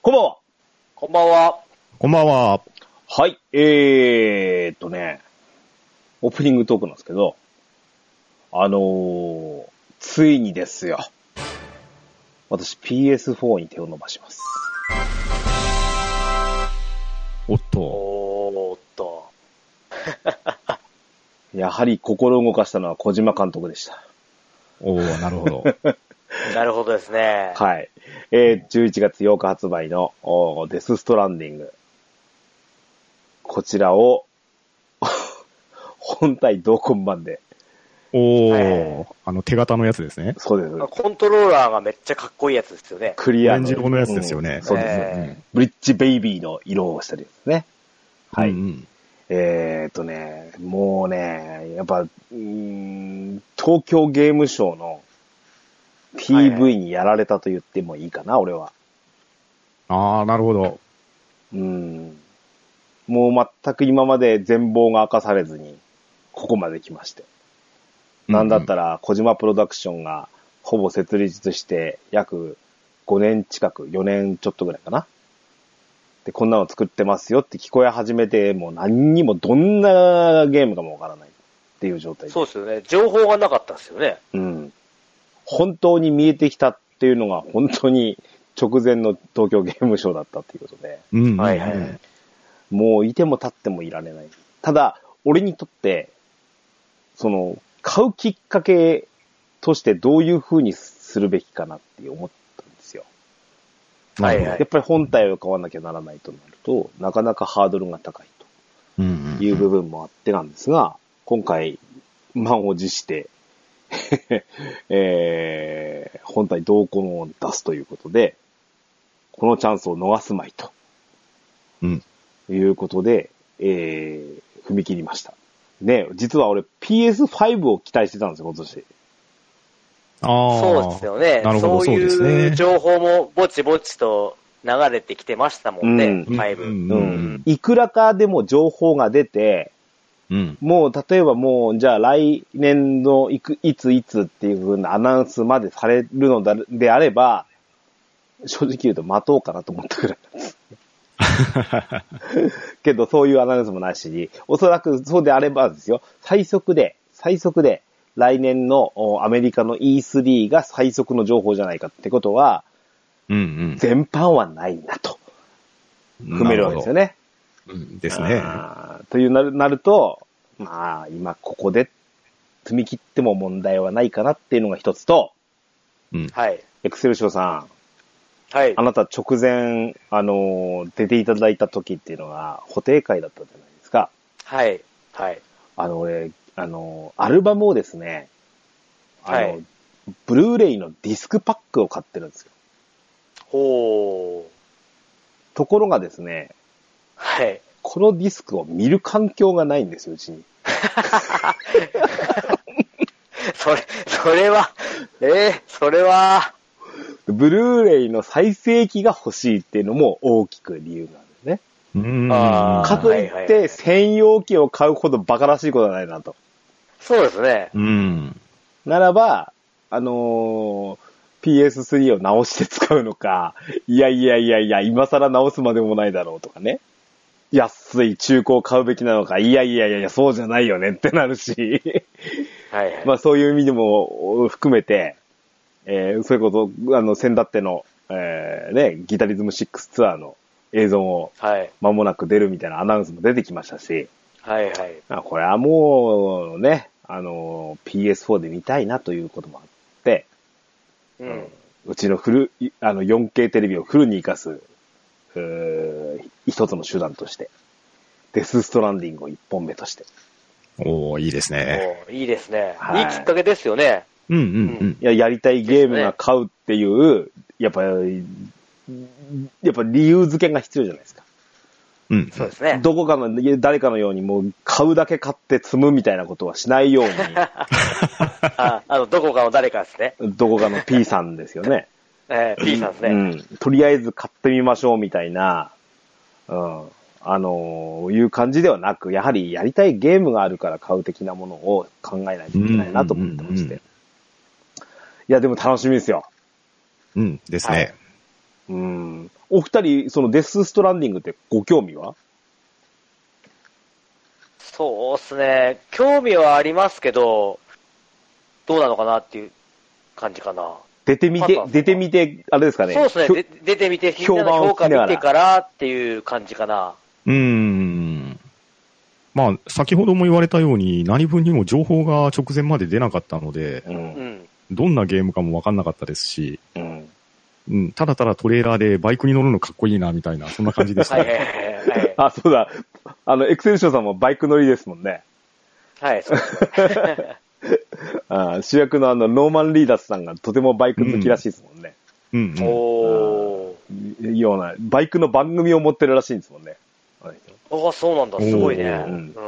こんばんは。 こんばんは。 こんばんは。 はい。オープニングトークなんですけど、ついにですよ。私 PS4 に手を伸ばします。 おっと。 おーっと。 やはり心動かしたのは小島監督でした。 おー、なるほど。 なるほどですね。 はい。11月8日発売のデスストランディング。こちらを本体同梱版で。 おー、手形のやつですね。 そうです。 コントローラーがめっちゃかっこいいやつですよね。 クリアオレンジ色のやつですよね。 そうです、ブリッジベイビーの色をしたりですね。はい。もうね、やっぱ、東京ゲームショウの PV にやられたと言ってもいいかな、俺は。 あー、なるほど。 もう全く今まで全貌が明かされずに、ここまで来まして。なんだったら、小島プロダクションがほぼ設立して約5年近く、4年ちょっとぐらいかな。で、こんなの作ってますよって聞こえ始めて、もう何にもどんなゲームかもわからないっていう状態で。 そうですよね。情報がなかったですよね。 本当に見えてきたっていうのが本当に直前の東京ゲームショウだったっていうことで。 はいはい。 もういても立ってもいられない。ただ、俺にとって、買うきっかけとしてどういう風にするべきかなって思ったんですよ。 はいはい。 やっぱり本体を買わなきゃならないとなると、なかなかハードルが高いという部分もあってなんですが、今回、満を持して、本体同梱を出すということで、このチャンスを逃すまいと。いうことで、踏み切りました。ね、実は俺 PS5 を期待してたんですよ、今年。 そうですよね。 なるほど、そうですね。 そういう情報もぼちぼちと流れてきてましたもんね、5。 いくらかでも情報が出て、もう例えばもう、じゃあ来年のいつっていう風なアナウンスまでされるのであれば、正直言うと待とうかなと思ったぐらいなんです。けどそういうアナウンスもないし、おそらくそうであればですよ、最速で、来年のアメリカの E3 が最速の情報じゃないかってことは、全般はないなと、踏めるわけですよね。 ですね。 というなると、まあ、今ここで踏み切っても問題はないかなっていうのが一つと、 はい。 エクセルショーさん、 はい。 あなた直前、出ていただいた時っていうのが、補定会だったじゃないですか。 はい。はい。 俺、アルバムをですね、ブルーレイのディスクパックを買ってるんですよ。 ほー。 ところがですね、 はい。 このディスクを見る環境がないんですよ、うちに。 それは、それは、 ブルーレイの再生機が欲しいっていうのも大きく理由なんですね。かといって専用機を買うほどバカらしいことはないなと。 そうですね。 ならば、PS3 を直して使うのか、いや、今更直すまでもないだろうとかね。安い中古を買うべきなのか、いや、そうじゃないよねってなるし。まあそういう意味でも含めて、それこそ、先だっての、ギタリズム6ツアーの映像も、間もなく出るみたいなアナウンスも出てきましたし、これはもうね、PS4 で見たいなということもあって、うちの4K テレビをフルに活かす、一つの手段として、デスストランディングを1本目として。 おー、いいですね。 いいですね。いいきっかけですよね。 やりたいゲームが買うっていう、やっぱ理由付けが必要じゃないですか。 そうですね。 誰かのようにもう買うだけ買って積むみたいなことはしないように。 どこかの誰かですね。 どこかの P さんですよね。 P さんですね。 とりあえず買ってみましょうみたいな、いう感じではなく、やはりやりたいゲームがあるから買う的なものを考えないといけないなと思ってまして。いや、でも楽しみですよ。 ですね。 お二人、そのデスストランディングってご興味は？ そうですね。興味はありますけど、どうなのかなっていう感じかな。 出てみて、あれですかね。 そうですね。出てみて、みんなの評価見てからっていう感じかな。 まあ、先ほども言われたように、何分にも情報が直前まで出なかったので、どんなゲームかもわかんなかったですし、ただただトレーラーでバイクに乗るのかっこいいな、みたいな、そんな感じでしたね。 あ、そうだ。エクセルションさんもバイク乗りですもんね。 はい、そうですね。 主役のノーマン・リーダースさんがとてもバイク好きらしいですもんね。ような、バイクの番組を持ってるらしいんですもんね。 ああ、そうなんだ。すごいね。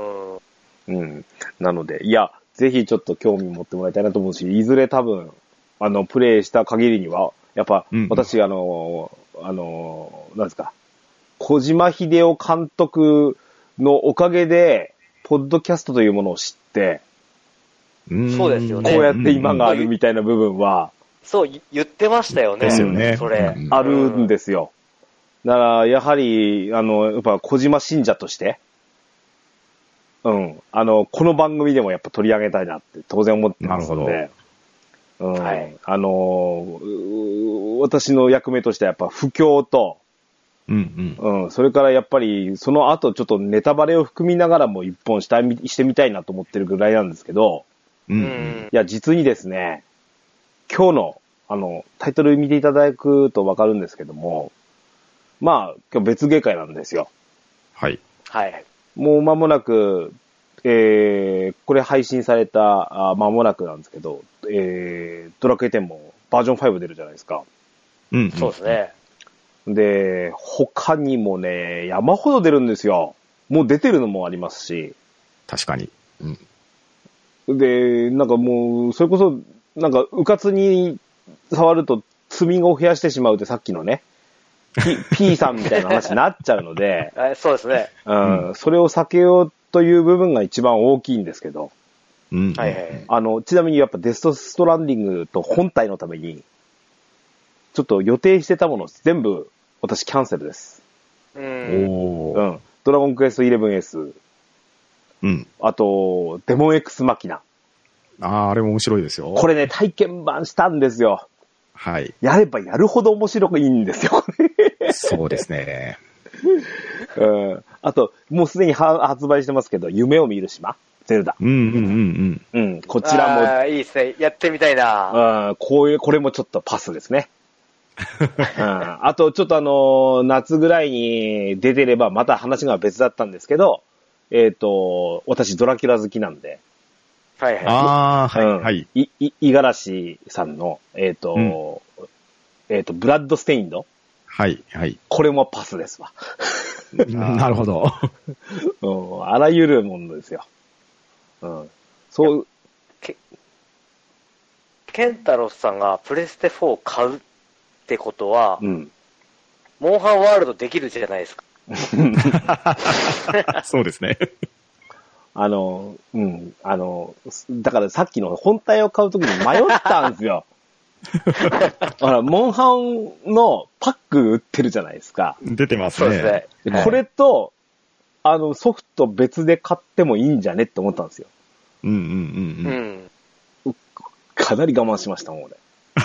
なので、いや、ぜひちょっと興味持ってもらいたいなと思うし、いずれ多分、プレイした限りには、やっぱ、私、なんですか、小島秀夫監督のおかげで、ポッドキャストというものを知って、 そうですよね。 こうやって今があるみたいな部分は、 そう、言ってましたよね。 ですよね。 それ。 あるんですよ。だから、やはり、やっぱ小島信者として、この番組でもやっぱ取り上げたいなって当然思ってますので、私の役目としてはやっぱ布教と、それからやっぱりその後ちょっとネタバレを含みながらも一本してみたいなと思ってるぐらいなんですけど、いや、実にですね、今日の、タイトル見ていただくとわかるんですけども、まあ、今日別ゲー会なんですよ。 はい。 はい。 もう間もなく、これ配信された間もなくなんですけど、ドラクエ10もバージョン5出るじゃないですか。 そうですね。 で、他にもね、山ほど出るんですよ。もう出てるのもありますし。 確かに。 で、なんかもう、それこそ、なんか、うかつに触ると積みを増やしてしまうってさっきのね、P さんみたいな話になっちゃうので、 そうですね。 それを避けようという部分が一番大きいんですけど、ちなみにやっぱデストストランディングと本体のために、ちょっと予定してたもの全部私キャンセルです。ドラゴンクエスト 11S、あと、デモン X マキナ。 あれも面白いですよ。 これね、体験版したんですよ。 はい。 やればやるほど面白くいいんですよ。 そうですね。 あと、もうすでに発売してますけど、夢を見る島ゼルダ。こちらも。 いいですね。やってみたいな。 これもちょっとパスですね。あと、ちょっと夏ぐらいに出てれば、また話が別だったんですけど、私ドラキュラ好きなんで。五十嵐さんの、ブラッドステインド。これもパスですわ。 なるほど。 あらゆるものですよ。そう。 ケンタロスさんがプレステ4を買うってことは、モンハンワールドできるじゃないですか。 そうですね。 だからさっきの本体を買うときに迷ったんですよ。モンハンのパック売ってるじゃないですか。 出てますね。 そうですね。これと、ソフト別で買ってもいいんじゃねって思ったんですよ。かなり我慢しましたもん、俺。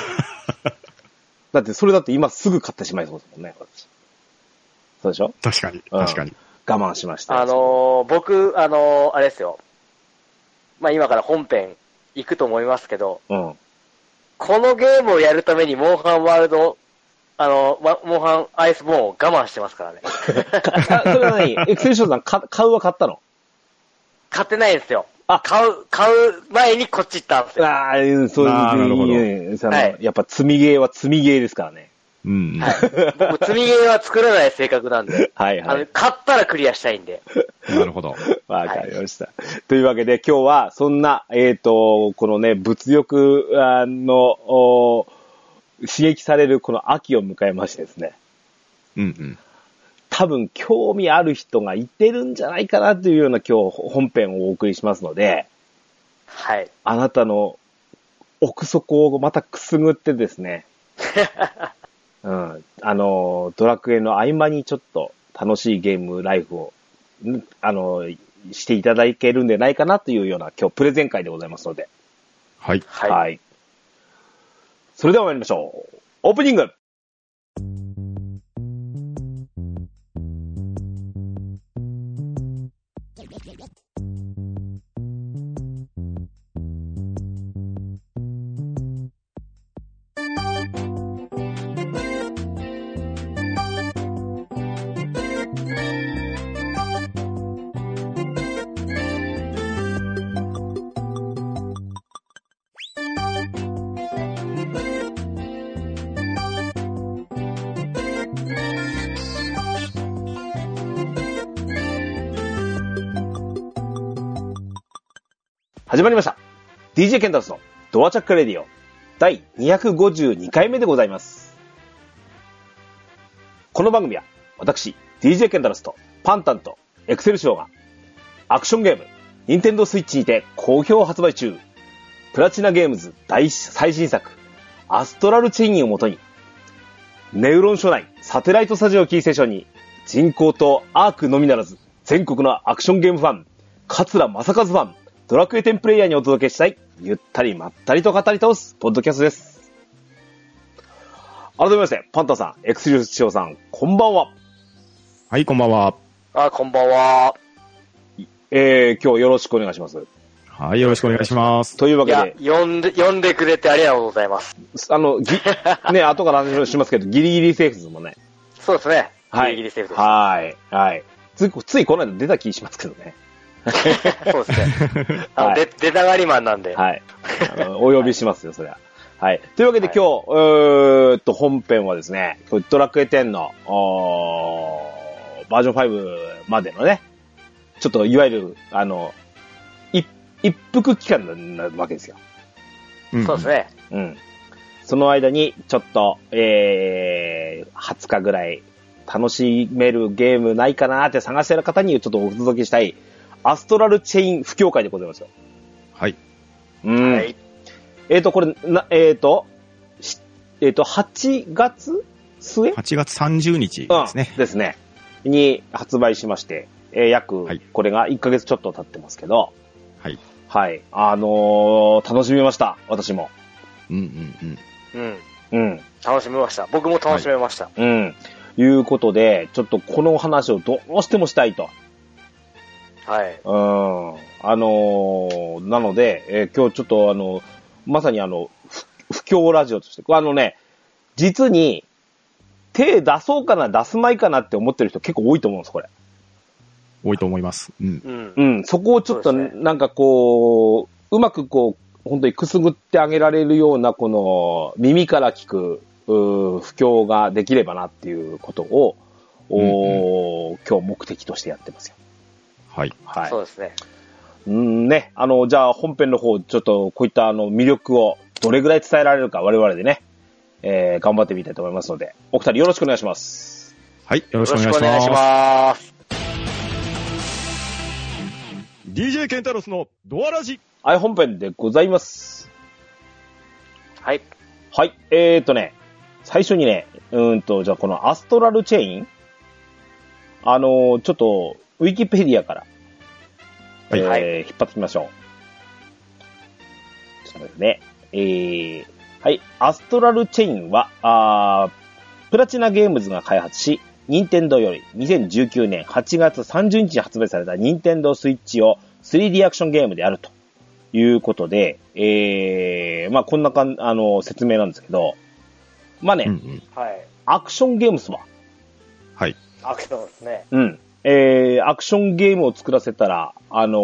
だって、それだって今すぐ買ってしまいそうですもんね、私。そうでしょ？ 確かに。 我慢しました。 僕、あれですよ。まあ今から本編行くと思いますけど、このゲームをやるためにモンハンワールド、モンハンアイスボーンを我慢してますからね。 それは何？エクセルションさん、買ったの？ 買ってないんですよ。買う前にこっち行ったんですよ。 そういう、なるほど。やっぱ積みゲーは積みゲーですからね。 僕積みゲーは作らない性格なんで。買ったらクリアしたいんで。 なるほど。 わかりました。というわけで今日はそんな、このね、物欲の刺激されるこの秋を迎えましてですね。多分興味ある人がいてるんじゃないかなというような今日本編をお送りしますので、あなたの奥底をまたくすぐってですね、 うん。ドラクエの合間にちょっと楽しいゲームライフを、していただけるんでないかなというような今日プレゼン会でございますので。 はい。 はい。それでは参りましょう。オープニング。始まりました。DJ ケンタロスのドアチャックレディオ第252回目でございます。この番組は私 DJ ケンタロスとパンタンとエクセルショーがアクションゲームニンテンドースイッチにて好評発売中プラチナゲームズ最新作アストラルチェインをもとにネウロン初代サテライトスタジオキーステーションに人口とアークのみならず全国のアクションゲームファン桂正和ファンドラクエ10プレイヤーにお届けしたい、ゆったりまったりと語り倒す、ポッドキャストです。改めまして、パンタさん、エクセルショーさん、こんばんは。 はい、こんばんは。 こんばんは。 今日よろしくお願いします。 はい、よろしくお願いします。 というわけで。 呼んでくれてありがとうございます。 ね、後から話しますけど、ギリギリセーフですもんね。 そうですね。 はい。 ギリギリセーフです。 はい。はい。ついこの間出た気しますけどね。 そうですね。出たがりマンなんで。 はい。お呼びしますよ、そりゃ。はい。というわけで今日、本編はですね、ドラクエ10の、バージョン5までのね、ちょっといわゆる、一服期間なわけですよ。 そうですね。 うん。その間に、ちょっと、20日ぐらい楽しめるゲームないかなって探してる方にちょっとお届けしたい、アストラルチェイン布教会でございますよ。 はい。 はい。 これ、8月末 ?8 月30日ですね。 ですね。に発売しまして、これが1ヶ月ちょっと経ってますけど、 はい。 はい。楽しみました。私も。 うん。楽しみました。僕も楽しめました。 はい。いうことで、ちょっとこの話をどうしてもしたいと。 はい。 なので、今日ちょっとまさに不況ラジオとして、実に、手出そうかな、出すまいかなって思ってる人結構多いと思うんです、これ。 多いと思います。 そこをちょっと、なんかこう、うまくこう、本当にくすぐってあげられるような、この、耳から聞く、不況ができればなっていうことを、今日目的としてやってますよ。 はい。 はい。 そうですね。 ね、じゃあ本編の方、ちょっとこういった魅力をどれぐらい伝えられるか我々でね、頑張ってみたいと思いますので、お二人よろしくお願いします。 はい、よろしくお願いします。DJ ケンタロスのドアラジ。 はい、本編でございます。 はい。 はい、最初にね、じゃあこのアストラルチェイン、ちょっと、ウィキペディアから、引っ張ってきましょう。ちょっと待ってね。はい。アストラルチェインは、プラチナゲームズが開発し、任天堂より2019年8月30日に発売された任天堂スイッチを 3D アクションゲームであるということで、こんな説明なんですけど、はい。アクションゲームスは、 はい。 アクションですね。 アクションゲームを作らせたら、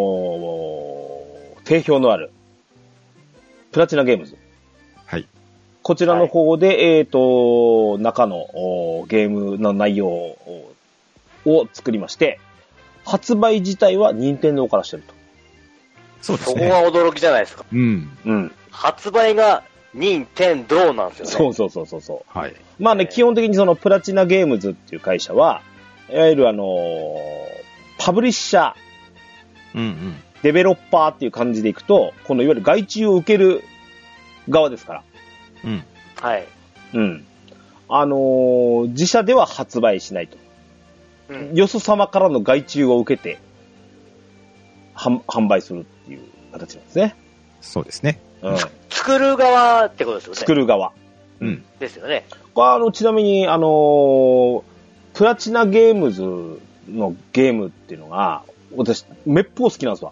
定評のある、プラチナゲームズ。 はい。 こちらの方で、中のゲームの内容を作りまして、発売自体は任天堂からしてると。 そうですね。 そこが驚きじゃないですか。発売が任天堂なんですよね。 そう。 はい。 基本的にそのプラチナゲームズっていう会社は、いわゆるパブリッシャー、デベロッパーっていう感じでいくと、このいわゆる外注を受ける側ですから。 はい。 自社では発売しないと。よそ様からの外注を受けて、販売するっていう形なんですね。 そうですね。 作る側ってことですよね。 作る側。 ですよね。 ちなみに、プラチナゲームズのゲームっていうのが、私、めっぽう好きなんですわ。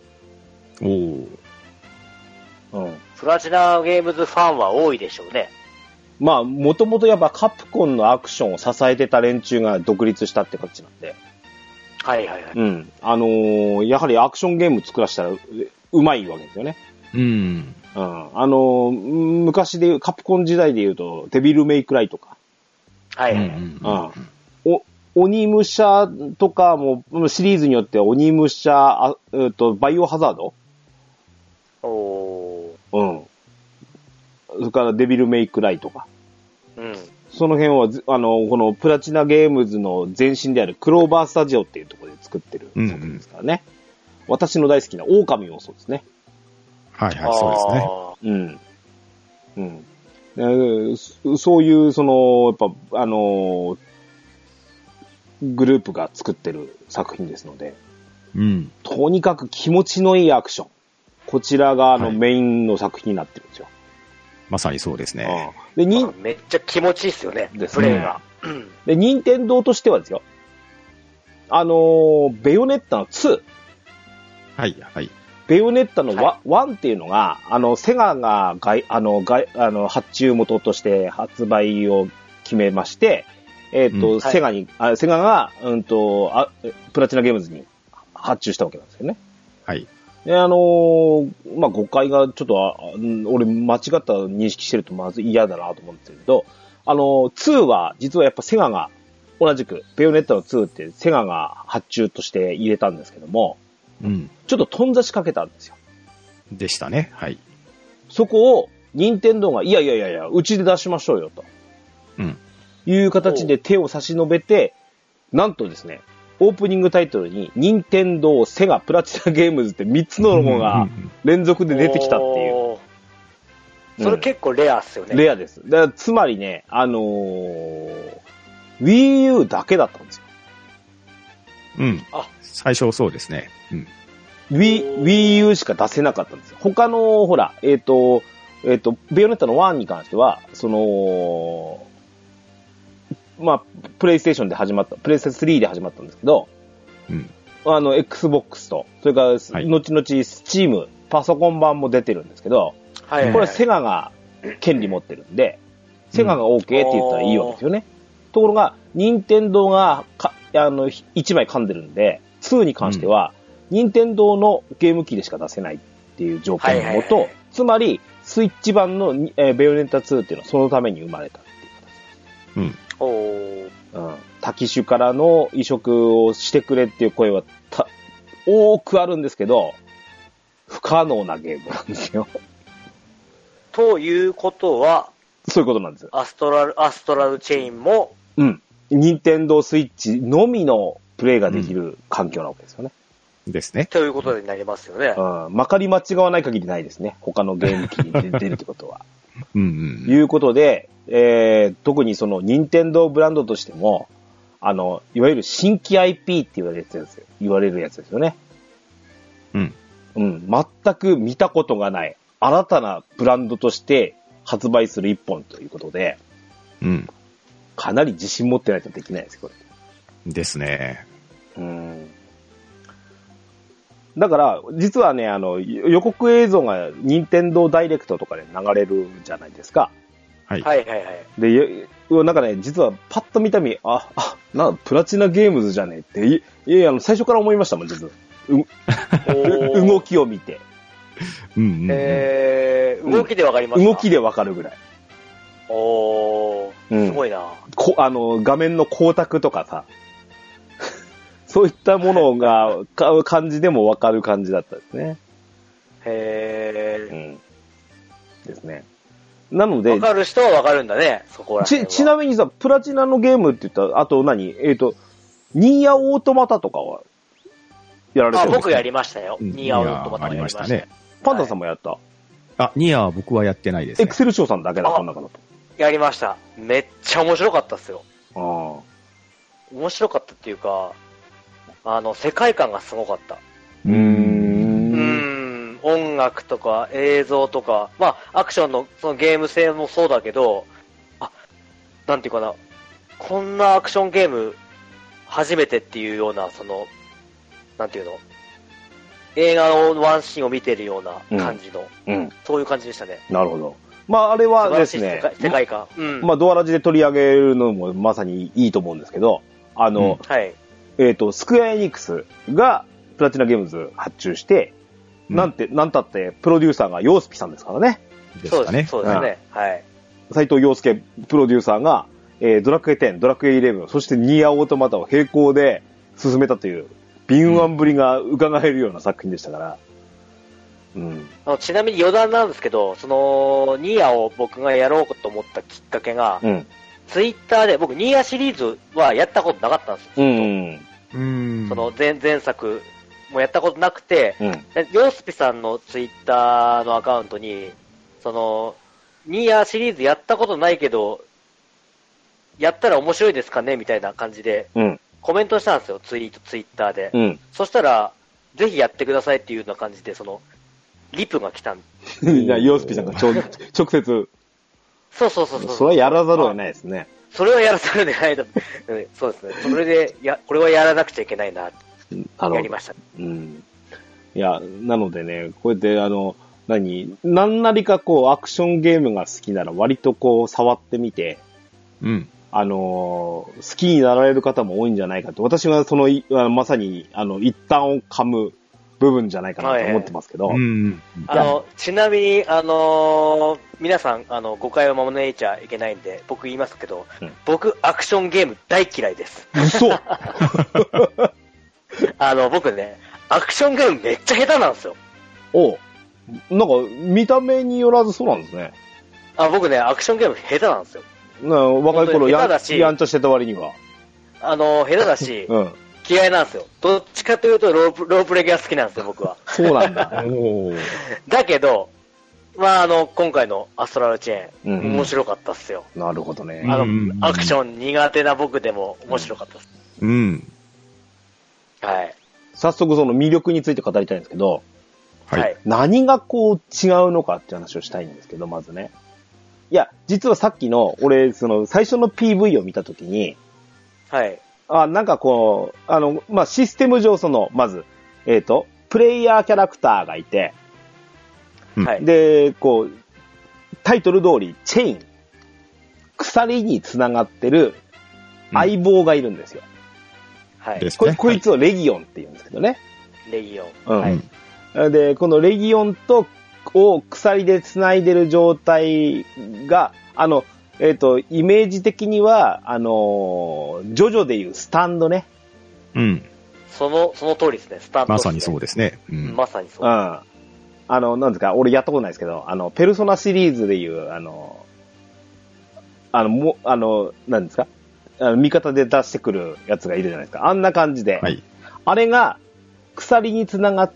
プラチナゲームズファンは多いでしょうね。 まあ、もともとやっぱカプコンのアクションを支えてた連中が独立したって形なんで。 はいはいはい。 やはりアクションゲーム作らせたらうまいわけですよね。昔でカプコン時代で言うと、デビルメイクライとか。 はいはい。 鬼武者とかも、シリーズによっては鬼武者、バイオハザード。それからデビルメイクライとか。その辺は、このプラチナゲームズの前身であるクローバースタジオっていうところで作ってる作品ですからね。私の大好きな狼もそうですね。 はいはい、そうですね。そういう、やっぱ、グループが作ってる作品ですので、とにかく気持ちのいいアクション。こちらがメインの作品になってるんですよ。 まさにそうですね。 で、めっちゃ気持ちいいっすよね、プレイが。 で、任天堂としてはですよ、ベヨネッタの2。 はい、はい。 ベヨネッタの1っていうのが、セガが発注元として発売を決めまして、セガが、プラチナゲームズに発注したわけなんですよね。 はい。 で、誤解がちょっと、俺間違った認識してるとまず嫌だなと思うんですけど、2は、実はやっぱセガが、同じく、ベヨネッタの2ってセガが発注として入れたんですけども、ちょっと頓挫しかけたんですよ。 でしたね。はい。 そこを、任天堂が、いや、うちで出しましょうよ、と。いう形で手を差し伸べて、なんとですね、オープニングタイトルに、任天堂、セガ、プラチナゲームズって3つのロゴが連続で出てきたっていう。 それ結構レアっすよね。 レアです。だからつまりね、Wii U だけだったんですよ。 最初そうですね。 Wii U しか出せなかったんですよ。他の、ほら、ベヨネッタの1に関しては、プレイステーションで始まった、プレイステーション3で始まったんですけど、Xbox と、それから、後々 Steam、パソコン版も出てるんですけど、これセガが権利持ってるんで、セガが OK って言ったらいいわけですよね。ところが、任天堂が1枚噛んでるんで、2に関しては、任天堂のゲーム機でしか出せないっていう条件のもと、つまり、スイッチ版の、ベヨネッタ2っていうのはそのために生まれたっていう形です。多機種からの移植をしてくれっていう声は多くあるんですけど、不可能なゲームなんですよ。 ということは、 そういうことなんです。 アストラルチェインも、 任天堂スイッチのみのプレイができる環境なわけですよね。 ですね。 ということになりますよね。 まかり間違わない限りないですね。他のゲーム機に出るってことは。いうことで、特にその任天堂ブランドとしても、いわゆる新規 IP って言われるやつですよね。全く見たことがない新たなブランドとして発売する一本ということで、かなり自信持ってないとできないです、これ。 ですね。 だから、実はね、予告映像が任天堂ダイレクトとかで流れるじゃないですか。 で、 なんかね、実はパッと見た目、プラチナゲームズじゃねえって、最初から思いましたもん、実は。動きを見て。 動きでわかりますか？ 動きでわかるぐらい。 すごいな。 画面の光沢とかさ、そういったものが、感じでもわかる感じだったですね。ですね。なので。 わかる人はわかるんだね、そこら辺は。 ちなみにさ、プラチナのゲームって言ったら、あと何？ニーヤオートマタとかは、やられてるんですか？ 僕やりましたよ。ニーヤオートマタやりましたね。 パンダさんもやった？ ニーヤは僕はやってないですね。 エクセルショーさんだけだ、この中だと。 やりました。めっちゃ面白かったっすよ。 ああ。 面白かったっていうか、世界観がすごかった。音楽とか映像とか、まあ、アクションのそのゲーム性もそうだけど、なんていうかな、こんなアクションゲーム初めてっていうような、なんていうの、映画のワンシーンを見てるような感じの、そういう感じでしたね。 なるほど。まあ、あれはですね、 世界観。 まあ、ドアラジで取り上げるのもまさにいいと思うんですけど、はい。スクエアエニックスがプラチナゲームズ発注して、なんたって、プロデューサーがヨースピさんですからね。 そうですね。はい。 斉藤洋介プロデューサーが、ドラクエ10、ドラクエ11、そしてニーアオートマタを並行で進めたという、敏腕ぶりが伺えるような作品でしたから。 ちなみに余談なんですけど、ニーアを僕がやろうと思ったきっかけが、ツイッターで、僕ニーアシリーズはやったことなかったんですよ。前作もやったことなくて、ヨースピさんのツイッターのアカウントに、ニーアシリーズやったことないけど、やったら面白いですかねみたいな感じで、コメントしたんですよ、ツイッターで。そしたら、ぜひやってくださいっていうような感じで、リプが来たんで。いや、ヨースピさんが直接。 そう。 それはやらざるを得ないですね。 それはやらざるを得ないと。そうですね。それで、これはやらなくちゃいけないな、やりました。 いや、なのでね、こうやって何なりかアクションゲームが好きなら割と触ってみて、好きになられる方も多いんじゃないかと。私がまさに、一端を噛む部分じゃないかなと思ってますけど。 ちなみに、皆さん、誤解を招いちゃいけないんで、僕言いますけど、僕、アクションゲーム大嫌いです。 嘘僕ね、アクションゲームめっちゃ下手なんですよ。 なんか、見た目によらずそうなんですね。 僕ね、アクションゲーム下手なんですよ。 若い頃やんちゃしてた割には。 下手だし、嫌いなんですよ。どっちかというとロープレゲが好きなんですよ、僕は。 そうなんだ。 だけど、まあ今回のアストラルチェーン、面白かったっすよ。 なるほどね。 アクション苦手な僕でも面白かったっす。はい。 早速その魅力について語りたいんですけど、 はい。 何が違うのかって話をしたいんですけど、まずね。いや、実はさっきの、俺、最初の PV を見たときに、 はい。 なんかまあ、システム上まず、プレイヤーキャラクターがいて、 はい。 で、タイトル通り、チェイン、鎖に繋がってる相棒がいるんですよ。 はい。 こいつをレギオンって言うんですけどね。 レギオン。 はい。で、このレギオンを鎖で繋いでる状態が、イメージ的には、ジョジョでいうスタンドね。 その通りですね、スタンド、 まさにそうですね。 まさにそう。 なんですか、俺やったことないですけど、ペルソナシリーズでいう、なんですか、味方で出してくるやつがいるじゃないですか。あんな感じで。 はい。 あれが、鎖につながって、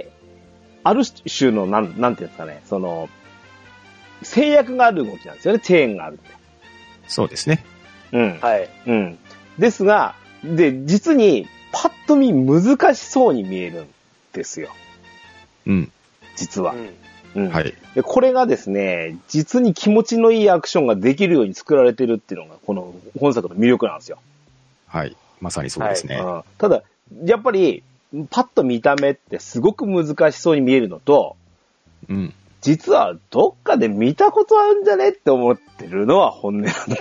ある種の、なんていうんですかね、制約がある動きなんですよね、チェーンがあるって。 そうですね。 はい。 ですが、実に、パッと見難しそうに見えるんですよ。実は。 はい。 で、これがですね、実に気持ちのいいアクションができるように作られてるっていうのが、この本作の魅力なんですよ。 はい。まさにそうですね。 ただ、やっぱり、パッと見た目ってすごく難しそうに見えるのと、実はどっかで見たことあるんじゃねって思ってるのは本音なんです。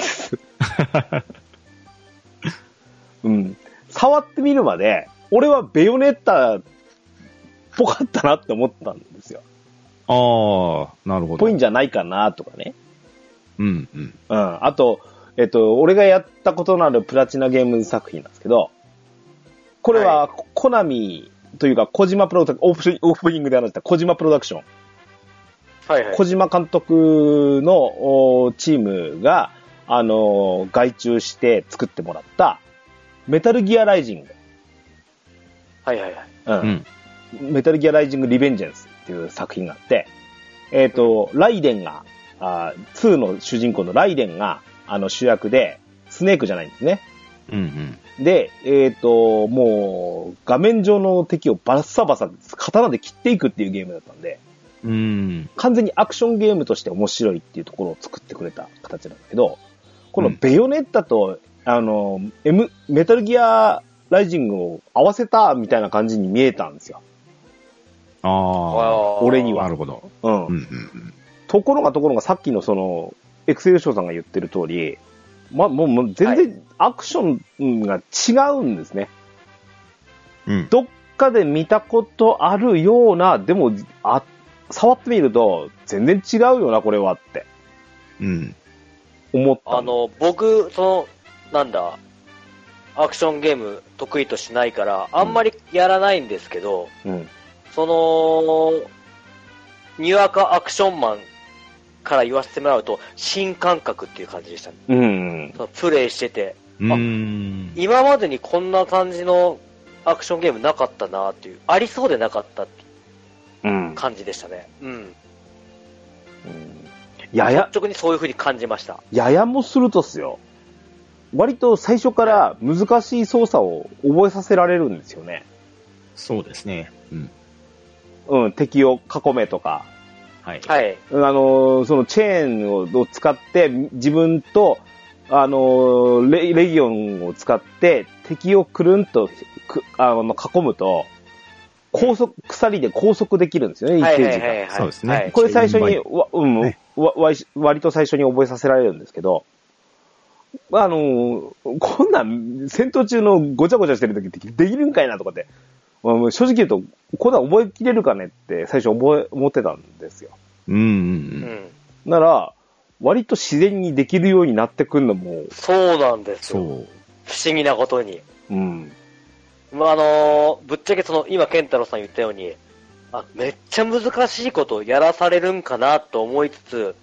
触ってみるまで、俺はベヨネッタっぽかったなって思ったんですよ。 なるほど。 ぽいんじゃないかなとかね。 あと、俺がやったことのあるプラチナゲームズ作品なんですけど、これは、コナミというか、小島プロダクション、オープニングで話した小島プロダクション。 はいはい。 小島監督のチームが、外注して作ってもらった、メタルギアライジング。 はいはいはい。 メタルギアライジングリベンジェンスっていう作品があって、ライデンが 2の主人公のライデンが、主役で、スネークじゃないんですね。 うんうん。で、もう、画面上の敵をバッサバサ、刀で切っていくっていうゲームだったんで、完全にアクションゲームとして面白いっていうところを作ってくれた形なんだけど、このベヨネッタと、メタルギアライジングを合わせたみたいな感じに見えたんですよ。 ああ。 俺には。 なるほど。 うん。ところがさっきのその、エクセルショーさんが言ってる通り、もう全然アクションが違うんですね。 うん。 どっかで見たことあるような、でも、触ってみると、全然違うよな、これはって。 うん。 思った。 僕、アクションゲーム得意としないから、あんまりやらないんですけど、にわかアクションマンから言わせてもらうと、新感覚っていう感じでしたね。プレイしてて、今までにこんな感じのアクションゲームなかったなっていう、ありそうでなかったっていう感じでしたね。率直にそういう風に感じました。 ややもするとっすよ。割と最初から難しい操作を覚えさせられるんですよね。 そうですね。 敵を囲めとか。 はい。 そのチェーンを使って自分と、レギオンを使って敵をくるんと囲むと、鎖で拘束できるんですよね、一定時間。 そうですね。 これ最初に、割と最初に覚えさせられるんですけど、こんなん戦闘中のごちゃごちゃしてる時ってできるんかいなとかって、正直言うと、こんなん覚えきれるかねって最初思ってたんですよ。なら、割と自然にできるようになってくるのも。 そうなんですよ。不思議なことに。ぶっちゃけ今、健太郎さん言ったように、めっちゃ難しいことをやらされるんかなと思いつつ、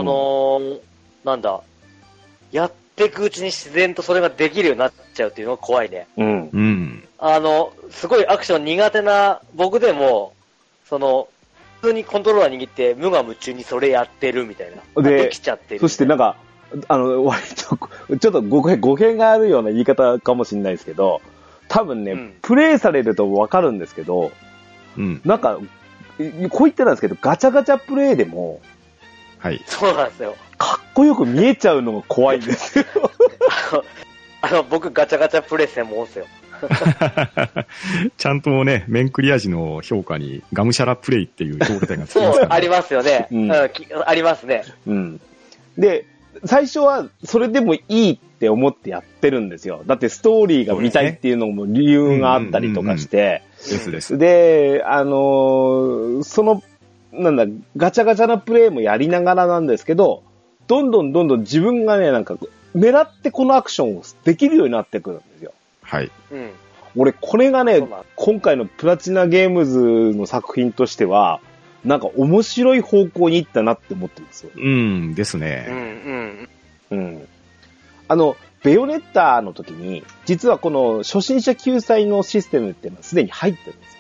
やっていくうちに自然とそれができるようになっちゃうっていうのが怖いね。すごいアクション苦手な僕でも、普通にコントローラー握って無我夢中にそれやってるみたいな。できちゃってる。 そして割と、ちょっと語弊があるような言い方かもしれないですけど、多分ね、プレイされるとわかるんですけど、こう言ってたんですけど、ガチャガチャプレイでも、 そうなんですよ。 かっこよく見えちゃうのが怖いんですよ。 僕ガチャガチャプレイ専門ですよ。 ちゃんとね、面クリア時の評価にガムシャラプレイっていう評価点がつきますからね。 そう、ありますよね。ありますね。 で、最初はそれでもいいって思ってやってるんですよ。だってストーリーが見たいっていうのも理由があったりとかして。で、ガチャガチャなプレイもやりながらなんですけど、どんどん自分がね、狙ってこのアクションをできるようになってくるんですよ。俺、これがね、今回のプラチナゲームズの作品としては、面白い方向に行ったなって思ってるんですよ。 ですね。 ベヨネッタの時に、実はこの初心者救済のシステムっていうのはすでに入ってるんです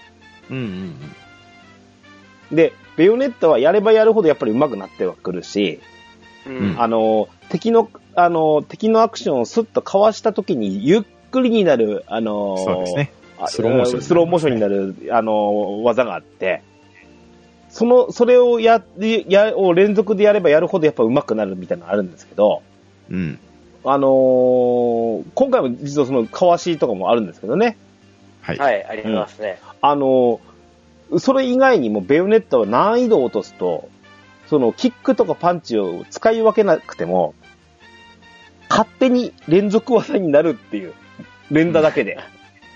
よ。で、ベヨネッタはやればやるほどやっぱり上手くなってはくるし、敵のアクションをスッとかわした時にゆっくりになる、 そうですね。 スローモーションになる、技があって、それを連続でやればやるほどやっぱ上手くなるみたいなのあるんですけど、今回も実はかわしとかもあるんですけどね。 はい、ありますね。 それ以外にもベヨネッタは難易度を落とすと、キックとかパンチを使い分けなくても、勝手に連続技になるっていう、連打だけで。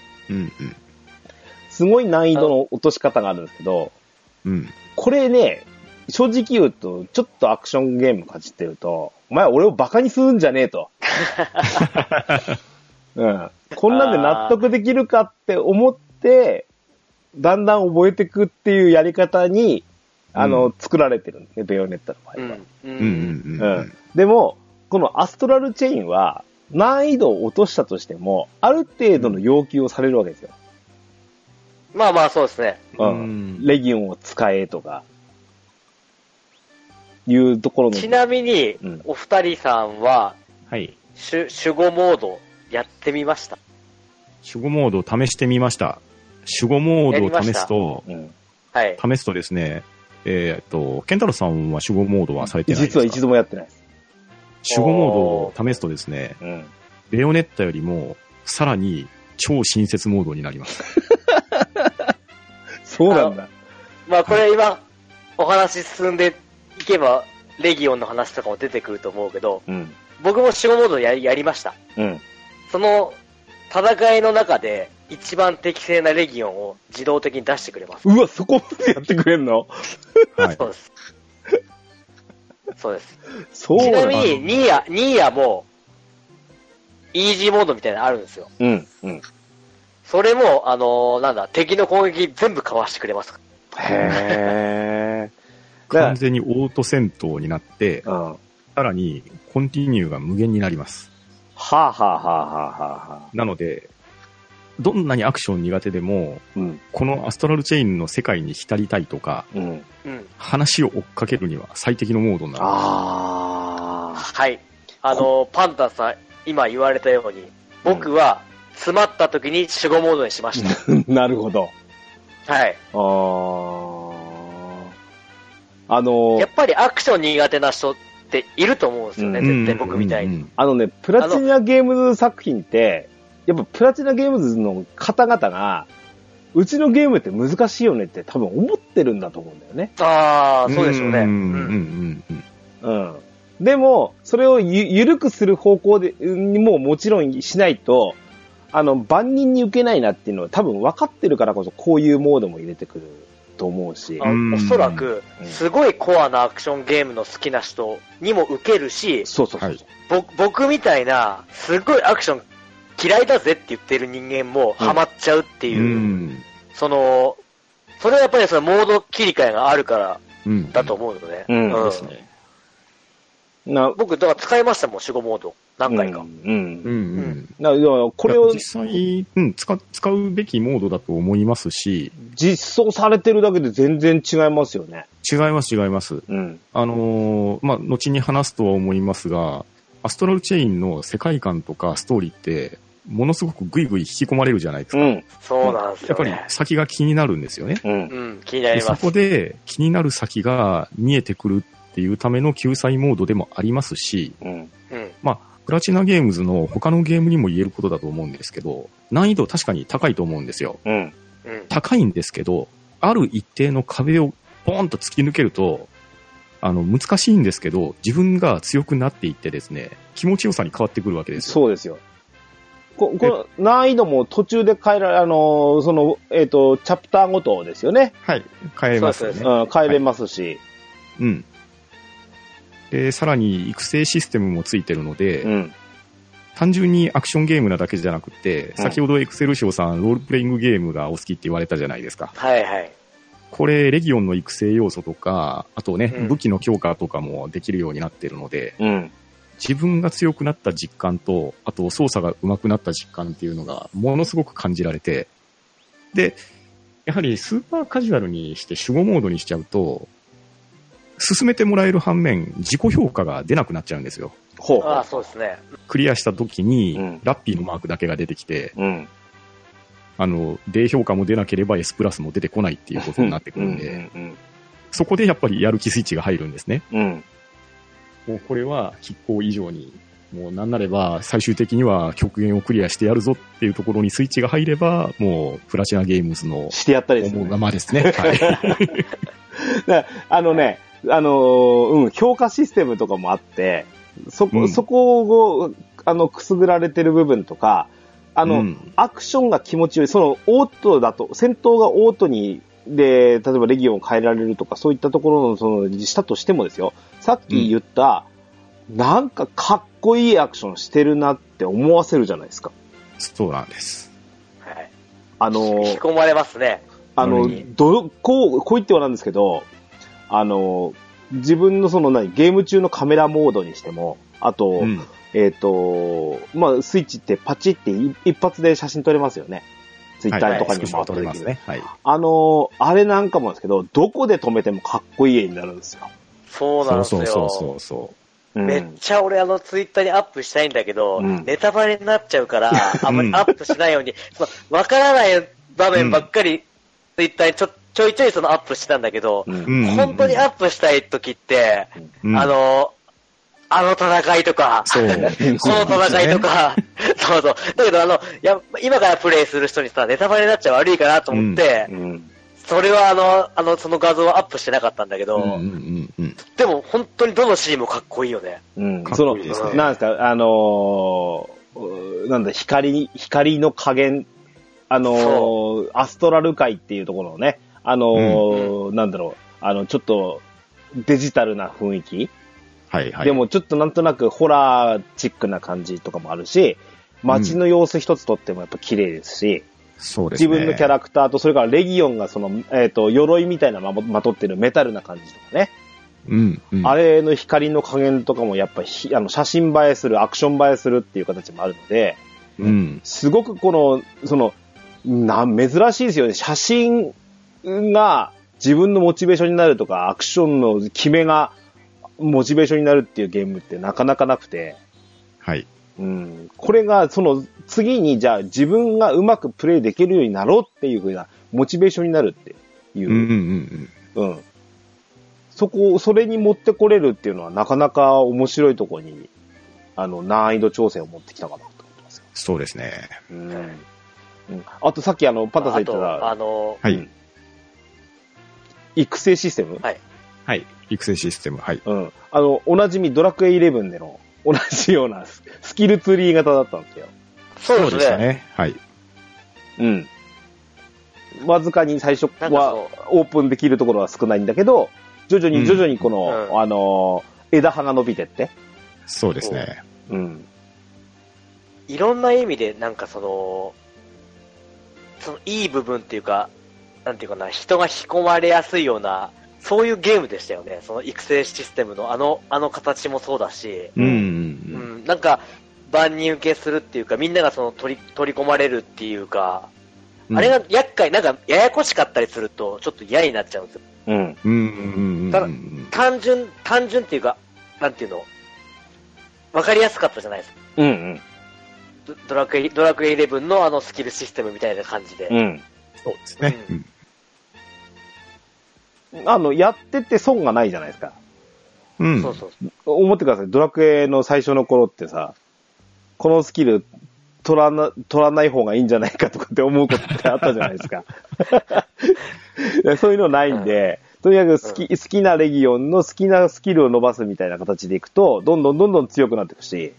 すごい難易度の落とし方があるんですけど、これね、正直言うと、ちょっとアクションゲームかじってると、お前俺をバカにするんじゃねえと。こんなんで納得できるかって思って、だんだん覚えていくっていうやり方に、作られてるんですね、ベヨネッタの場合は。でも、このアストラルチェインは、難易度を落としたとしても、ある程度の要求をされるわけですよ。 まあまあ、そうですね。 レギオンを使えとか。 いうところの。 ちなみに、お二人さんは、 はい。 守護モードやってみました？ 守護モードを試してみました。守護モードを試すと、 はい。 試すとですね、ケンタロウさんは守護モードはされてないですか？ 実は一度もやってないです。 守護モードを試すとですね、レオネッタよりもさらに超親切モードになります。 そうなんだ。 まあこれ今、お話進んでいけば、レギオンの話とかも出てくると思うけど、僕も守護モードやりました。その戦いの中で一番適正なレギオンを自動的に出してくれます。 うわ、そこまでやってくれんの？ はい。そうです。そうです。 そうちなみに、ニーヤも、イージーモードみたいなのあるんですよ。それも、敵の攻撃全部かわしてくれます。 へー。 完全にオート戦闘になって、さらに、コンティニューが無限になります。なので、どんなにアクション苦手でも、このアストラルチェインの世界に浸りたいとか、話を追っかけるには最適のモードになる。 はい。パンタさん、今言われたように、僕は詰まった時に守護モードにしました。 なるほど。 はい。やっぱりアクション苦手な人っていると思うんですよね、絶対僕みたいに。 プラチナゲームズ作品って、やっぱプラチナゲームズの方々が、うちのゲームって難しいよねって多分思ってるんだと思うんだよね。 そうでしょうね。 でも、それを緩くする方向で、もちろんしないと、万人に受けないなっていうのは多分分かってるからこそこういうモードも入れてくると思うし。 おそらく、すごいコアなアクションゲームの好きな人にも受けるし、僕みたいな、すごいアクション嫌いだぜって言ってる人間もハマっちゃうっていう、それはやっぱりそのモード切り替えがあるからだと思うので、僕、だから使いましたもん、守護モード。何回か。 これを実際、使うべきモードだと思いますし、 実装されてるだけで全然違いますよね。 違います。後に話すとは思いますが、アストラルチェインの世界観とかストーリーって、ものすごくグイグイ引き込まれるじゃないですか。 そうなんですよね。 やっぱり先が気になるんですよね。 気になります。 そこで気になる先が見えてくるっていうための救済モードでもありますし、プラチナゲームズの他のゲームにも言えることだと思うんですけど、難易度確かに高いと思うんですよ。高いんですけど、ある一定の壁をポーンと突き抜けると、難しいんですけど、自分が強くなっていってですね、気持ちよさに変わってくるわけですよ。 そうですよ。この難易度も途中で変えられ、チャプターごとですよね。 はい。変えますよね。 変えれますし。 さらに育成システムもついてるので、単純にアクションゲームなだけじゃなくて、先ほどエクセルショーさん、ロールプレイングゲームがお好きって言われたじゃないですか。これ、レギオンの育成要素とか、あとね、武器の強化とかもできるようになってるので、自分が強くなった実感と、あと操作が上手くなった実感っていうのがものすごく感じられて、で、やはりスーパーカジュアルにして守護モードにしちゃうと、進めてもらえる反面、自己評価が出なくなっちゃうんですよ。 そうですね。 クリアした時に、ラッピーのマークだけが出てきて、低評価も出なければ S プラスも出てこないっていうことになってくるんで、そこでやっぱりやる気スイッチが入るんですね。もうこれは拮抗以上に、もうなんなれば最終的には極限をクリアしてやるぞっていうところにスイッチが入れば、もうプラチナゲームズのしてやったりですね。 思うままですね。 評価システムとかもあって、そこを、くすぐられてる部分とか、アクションが気持ちよい、オートだと、戦闘がオートに、で、例えばレギオンを変えられるとか、そういったところの、したとしてもですよ、さっき言った、なんかかっこいいアクションしてるなって思わせるじゃないですか。 そうなんです。 引き込まれますね。 こう言ってはなんですけど、自分のゲーム中のカメラモードにしても、あと、スイッチってパチって一発で写真撮れますよね。ツイッターとかにも撮れますね。 あれなんかもですけど、どこで止めてもかっこいい絵になるんですよ。 そうなんですよ。 そう。 めっちゃ俺ツイッターにアップしたいんだけど、ネタバレになっちゃうから、あんまりアップしないように、わからない場面ばっかりツイッターにちょいちょいアップしてたんだけど、本当にアップしたい時って、あの戦いとか、この戦いとか、そうそう。だけど今からプレイする人にさ、ネタバレになっちゃ悪いかなと思って、それはその画像はアップしてなかったんだけど、でも本当にどのシーンもかっこいいよね。 かっこいいですね。 なんですか、なんだ、光の加減、アストラル界っていうところのね、なんだろう、ちょっとデジタルな雰囲気、 はいはい。 でもちょっとなんとなくホラーチックな感じとかもあるし、街の様子一つとってもやっぱ綺麗ですし、 そうですね。 自分のキャラクターと、それからレギオンが鎧みたいなまとってるメタルな感じとかね。あれの光の加減とかもやっぱ写真映えする、アクション映えするっていう形もあるので、すごく珍しいですよね。写真が自分のモチベーションになるとか、アクションの決めがモチベーションになるっていうゲームってなかなかなくて。 はい。 これが次にじゃあ自分がうまくプレイできるようになろうっていう風なモチベーションになるっていう。それに持ってこれるっていうのはなかなか面白いところに、難易度調整を持ってきたかなと思ってますよ。 そうですね。 あとさっきパンタさん言ってた、 はい。 育成システム？ はい。 はい。育成システム。はい。 おなじみドラクエ11での同じようなスキルツリー型だったんですよ。 そうですね。 はい。 わずかに最初はオープンできるところは少ないんだけど、徐々にこの、枝葉が伸びてって。 そうですね。 いろんな意味でなんかいい部分っていうか、なんていうかな、人が引き込まれやすいような、そういうゲームでしたよね。その育成システムのあの形もそうだし、なんか万人受けするっていうか、みんなが取り込まれるっていうか、あれが厄介、なんかややこしかったりするとちょっと嫌になっちゃうんですよ。ただ単純っていうか、なんていうの、わかりやすかったじゃないですか。ドラクエ11のスキルシステムみたいな感じで。 そうですね。 やってて損がないじゃないですか。 そうそう。 思ってください。ドラクエの最初の頃ってさ、このスキル取らない方がいいんじゃないかとかって思うことってあったじゃないですか。そういうのないんで、とにかく好きなレギオンの好きなスキルを伸ばすみたいな形でいくと、どんどん強くなっていくし、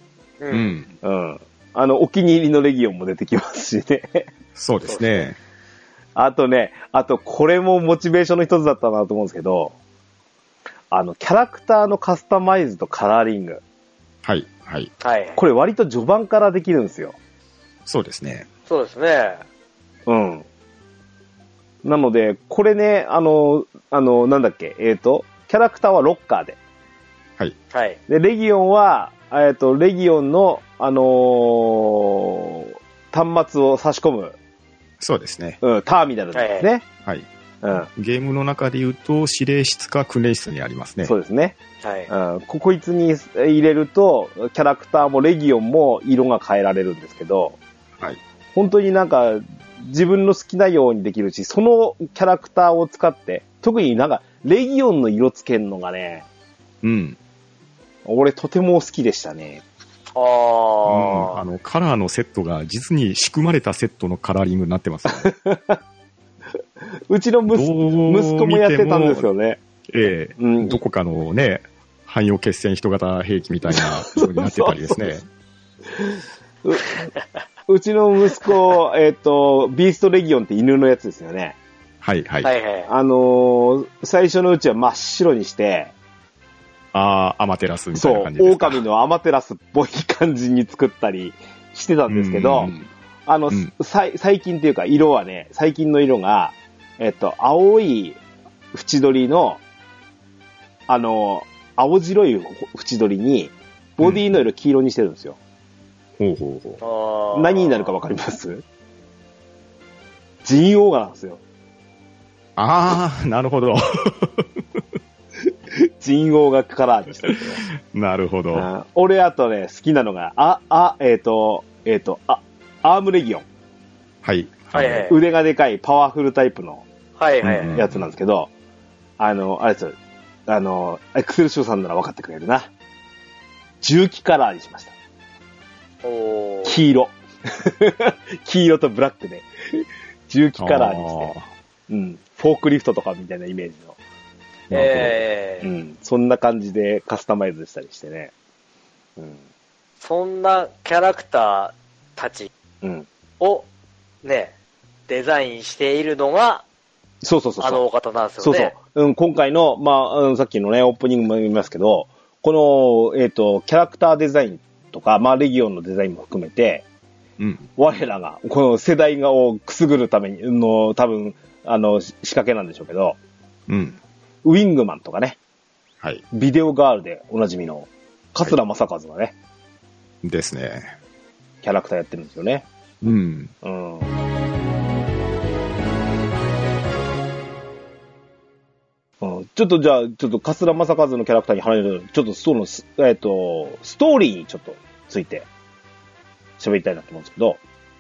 お気に入りのレギオンも出てきますしね。 そうですね。 あとこれもモチベーションの一つだったなと思うんですけど、キャラクターのカスタマイズとカラーリング。 はい。 これ割と序盤からできるんですよ。 そうですね。 そうですね。 なので、これね、なんだっけ、キャラクターはロッカーで。 はい。 で、レギオンは、レギオンの、端末を差し込む。そうですね。ターミナルですね。 はい。ゲームの中で言うと、指令室か訓練室にありますね。 そうですね。こいつに入れると、キャラクターもレギオンも色が変えられるんですけど、本当になんか、自分の好きなようにできるし、そのキャラクターを使って、特になんか、レギオンの色つけるのがね、俺とても好きでしたね。 カラーのセットが実に仕組まれたセットのカラーリングになってますね。 うちの息子もやってたんですよね。 どこかのね、汎用決戦人型兵器みたいな色になってたりですね。 うちの息子、ビーストレギオンって犬のやつですよね。 はい。 最初のうちは真っ白にして、 アマテラスみたいな感じですか。 狼のアマテラスっぽい感じに作ったりしてたんですけど、最近っていうか色はね、最近の色が、青い縁取りの、青白い縁取りに、ボディの色黄色にしてるんですよ。何になるかわかります？ジンオーガなんですよ。 なるほど。 人王がカラーにしたんですよ。 なるほど。 俺あとね、好きなのが、アームレギオン。 はい。 腕がでかいパワフルタイプのやつなんですけど、あれですよ。エクセルショーさんなら分かってくれるな。重機カラーにしました。黄色。黄色とブラックで。重機カラーにして。うん。フォークリフトとかみたいなイメージの。うん。そんな感じでカスタマイズしたりしてね。うん。 そんなキャラクターたちをね、デザインしているのが、 そう。 あのお方なんですよね。 そう。今回の、さっきのね、オープニングも言いますけど、この、キャラクターデザインとか、レギオンのデザインも含めて、我らが、この世代をくすぐるための、多分、仕掛けなんでしょうけど、ウィングマンとかね、ビデオガールでおなじみの、桂正和がね、 ですね。 キャラクターやってるんですよね。ちょっとじゃあ、桂正和のキャラクターに離れる、ちょっとその、ストーリーにちょっとついて喋りたいなと思うんですけど、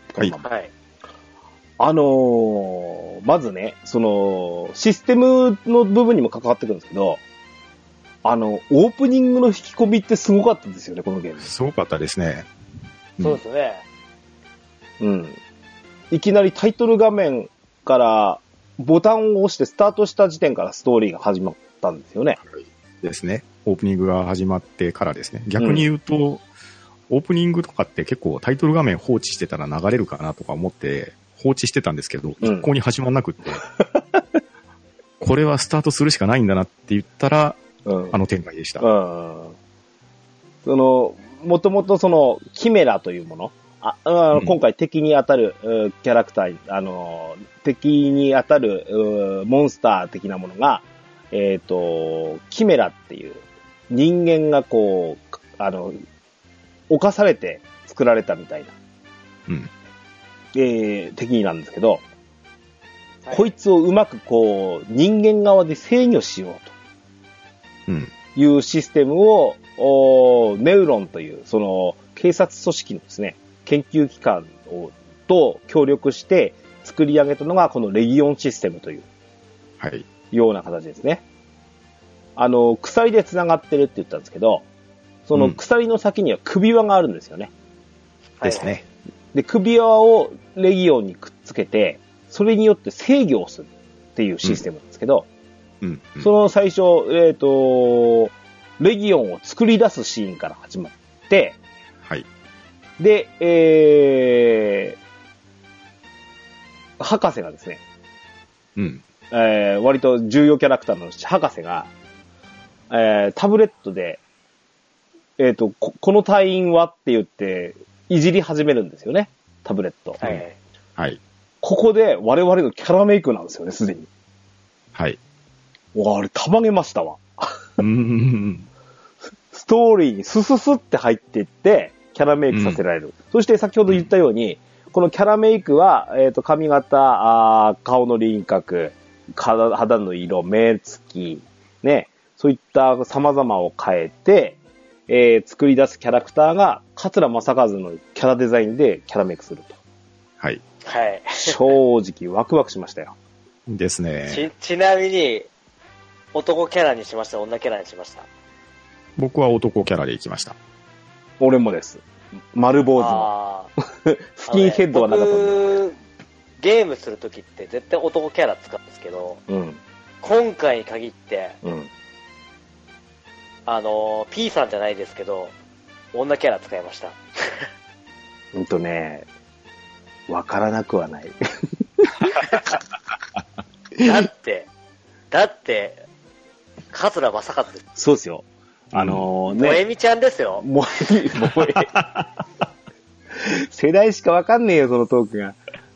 まずね、その、システムの部分にも関わってくるんですけど、オープニングの引き込みってすごかったですよね、このゲーム。 すごかったですね。 そうですね。 いきなりタイトル画面からボタンを押してスタートした時点からストーリーが始まったんですよね。 ですね。オープニングが始まってからですね。逆に言うと、オープニングとかって結構タイトル画面放置してたら流れるかなとか思って放置してたんですけど、一向に始まんなくって、これはスタートするしかないんだなって言ったら、あの展開でした。 もともとその、キメラというもの、今回敵に当たるキャラクター、敵に当たるモンスター的なものが、キメラっていう人間がこう、侵されて作られたみたいな、敵なんですけど、こいつをうまくこう、人間側で制御しようというシステムを、ネウロンという、その、警察組織のですね、研究機関と協力して作り上げたのがこのレギオンシステムという、ような形ですね。鎖で繋がってるって言ったんですけど、その鎖の先には首輪があるんですよね。 ですね。 で、首輪をレギオンにくっつけて、それによって制御をするっていうシステムなんですけど、その最初、レギオンを作り出すシーンから始まって、で、博士がですね、割と重要キャラクターの博士が、タブレットで、この隊員はって言って、いじり始めるんですよね、タブレット。ここで我々のキャラメイクなんですよね、すでに。あれ、たまげましたわ。ストーリーにスススって入っていって、キャラメイクさせられる。そして先ほど言ったように、このキャラメイクは、髪型、顔の輪郭、肌の色、目つき、ね、そういった様々を変えて、作り出すキャラクターが、桂正和のキャラデザインでキャラメイクすると。正直ワクワクしましたよ。 ですね。 ちなみに、男キャラにしました、女キャラにしました。 僕は男キャラで行きました。 俺もです。丸坊主の。スキンヘッドはなかったんで。 僕、ゲームするときって絶対男キャラ使うんですけど、今回に限って、P さんじゃないですけど、女キャラ使いました。 わからなくはない。 だって、桂正和です。 そうですよ。 萌えみちゃんですよ。 萌え。世代しかわかんねえよ、そのトークが。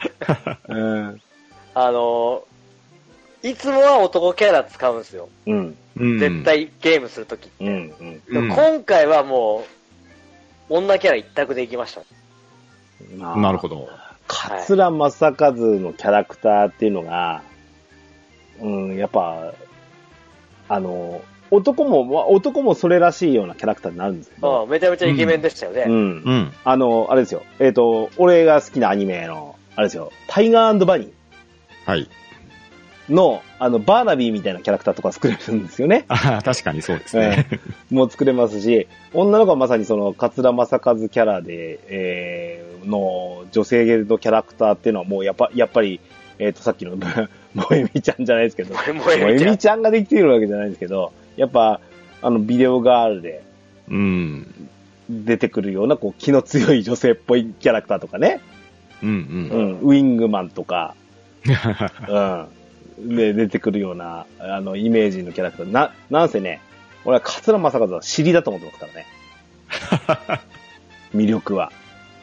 いつもは男キャラ使うんですよ。絶対ゲームするときって。今回はもう、女キャラ一択でいきました。 なるほど。 桂正和のキャラクターっていうのが、やっぱ、 男もそれらしいようなキャラクターになるんですけど。 めちゃめちゃイケメンでしたよね。 あれですよ。俺が好きなアニメの、あれですよ。タイガー&バニー。 はい。 の、バーナビーみたいなキャラクターとか作れるんですよね。 確かにそうですね。 もう作れますし、女の子はまさにその、桂正和キャラで、の女性のキャラクターっていうのはもうやっぱり、さっきの、萌美ちゃんじゃないですけど、萌美ちゃんができているわけじゃないんですけど、やっぱ、ビデオガールで、出てくるような、こう、気の強い女性っぽいキャラクターとかね。ウィングマンとか、で、出てくるような、イメージのキャラクター。なんせね、俺は桂正和は尻だと思ってますからね。魅力は。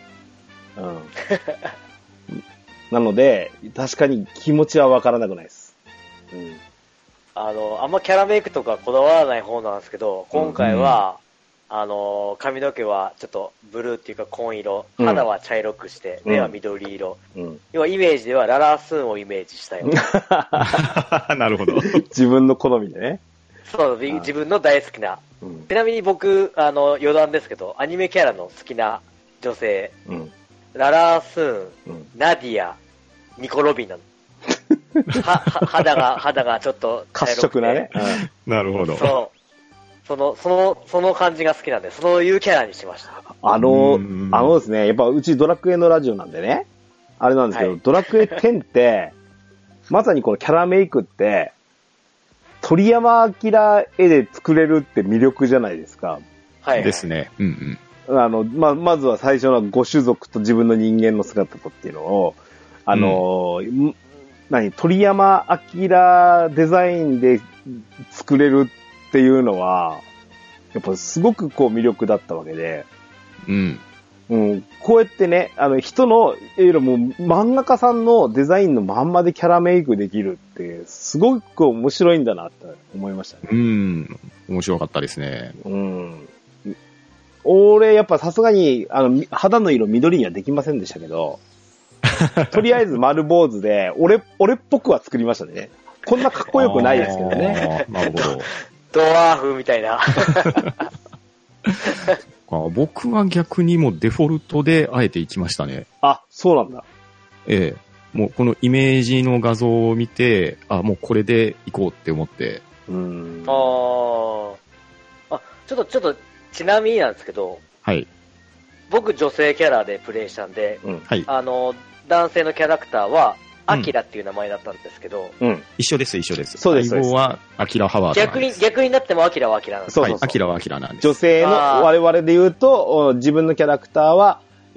なので、確かに気持ちはわからなくないです。 あんまキャラメイクとかこだわらない方なんですけど、今回は、髪の毛はちょっとブルーっていうか紺色、肌は茶色くして、目は緑色。要はイメージではララスーンをイメージしたよ。 なるほど。 自分の好みでね。 そう、自分の大好きな。ちなみに僕、余談ですけど、アニメキャラの好きな女性、ララスーン、ナディア、ニコロビンなの。肌がちょっと褐色なね。 なるほど。 そう。その感じが好きなんで、そういうキャラにしました。 ですね、やっぱうちドラクエのラジオなんでね、あれなんですけど、ドラクエ10って、まさにこのキャラメイクって、鳥山明絵で作れるって魅力じゃないですか。 はい。 ですね。 まずは最初のご種族と自分の人間の姿とっていうのを、鳥山明デザインで作れるっていうのは、やっぱすごくこう魅力だったわけで、こうやってね、人の、もう漫画家さんのデザインのまんまでキャラメイクできるって、すごく面白いんだなって思いましたね。 面白かったですね。 俺、やっぱさすがに、肌の色緑にはできませんでしたけど、とりあえず丸坊主で、俺っぽくは作りましたね。こんなかっこよくないですけどね。 なるほど。 ドワーフみたいな。 僕は逆にもうデフォルトであえていきましたね。 あ、そうなんだ。 もうこのイメージの画像を見て、もうこれでいこうって思って。 ちょっと、ちなみになんですけど、 はい。 僕女性キャラでプレイしたんで、 はい。 男性のキャラクターは、アキラっていう名前だったんですけど、 一緒です。 そうです。 相棒はアキラハワードなんです。 逆になってもアキラはアキラなんです。 そう。アキラはアキラなんです。 女性の我々で言うと、自分のキャラクターは、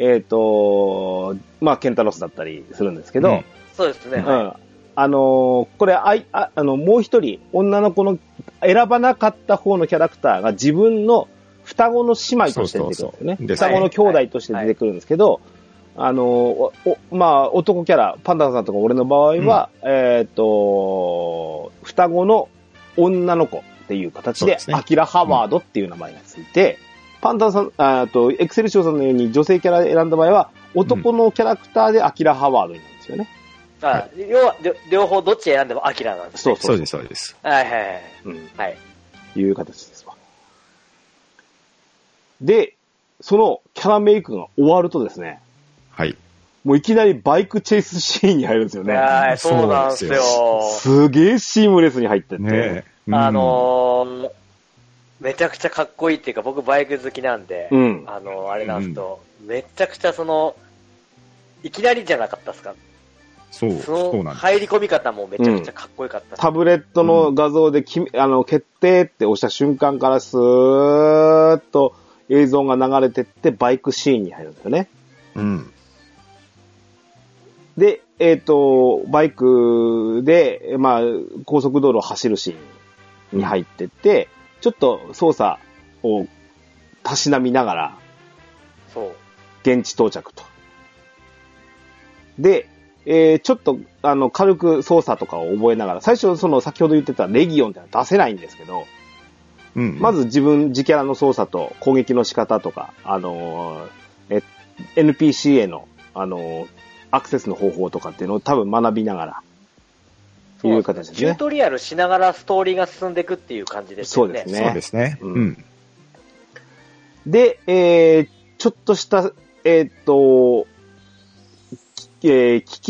ケンタロスだったりするんですけど、 そうですね。 これ、もう一人、女の子の選ばなかった方のキャラクターが自分の双子の姉妹として出てくるんですよね。双子の兄弟として出てくるんですけど、男キャラ、パンダさんとか俺の場合は、双子の女の子っていう形で、アキラハワードっていう名前がついて、パンダさん、エクセルショーさんのように女性キャラ選んだ場合は、男のキャラクターでアキラハワードになるんですよね。 要は、両方どっち選んでもアキラなんですね。 そうです。 はい。 いう形ですわ。で、そのキャラメイクが終わるとですね、 はい。 もういきなりバイクチェイスシーンに入るんですよね。 そうなんですよ。 すげえシームレスに入ってって。 ね、めちゃくちゃかっこいいっていうか、僕バイク好きなんで、あれなんですけど、めちゃくちゃいきなりじゃなかったですか？ そうなんです。 入り込み方もめちゃくちゃかっこよかった。 タブレットの画像で決定って押した瞬間からスーッと映像が流れてってバイクシーンに入るんですよね。で、バイクで、高速道路を走るシーンに入ってって、ちょっと操作をたしなみながら、現地到着と。で、ちょっと、軽く操作とかを覚えながら、最初、先ほど言ってたレギオンってのは出せないんですけど、まず自キャラの操作と攻撃の仕方とか、NPC への、アクセスの方法とかっていうのを多分学びながらいう形ですね。 チュートリアルしながらストーリーが進んでいくっていう感じですよね。 そうですね。うん。 で、ちょっとした、危機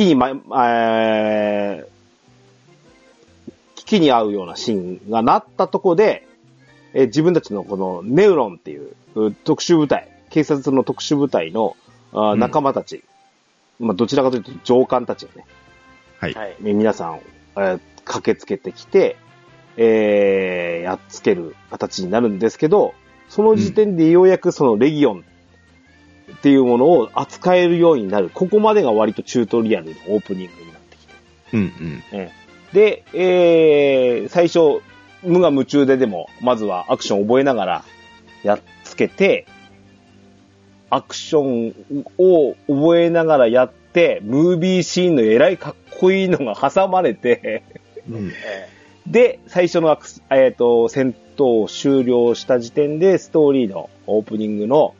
に合うようなシーンがなったところで、自分たちのこのネウロンっていう特殊部隊、警察の特殊部隊の仲間たち、まあどちらかというと上官たちがね、 はい。 皆さん、駆けつけてきて、やっつける形になるんですけど、その時点でようやくそのレギオンっていうものを扱えるようになる。ここまでが割とチュートリアルのオープニングになってきて。 うんうん。 で、最初、無我夢中でも、まずはアクションを覚えながらやっつけて、アクションを覚えながらやって、ムービーシーンのえらいかっこいいのが挟まれて、で、最初の戦闘を終了した時点で、ストーリーのオープニングの、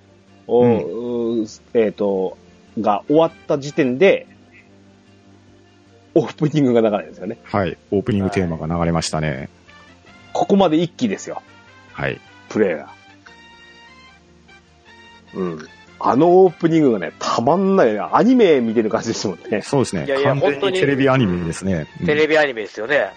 が終わった時点で、オープニングが流れるんですよね。 はい。オープニングテーマが流れましたね。 ここまで一気ですよ。 はい。 プレイが。うん。あのオープニングがね、たまんないな。アニメ見てる感じですもんね。 そうですね。 いやいや、本当に。 テレビアニメですね。 テレビアニメですよね。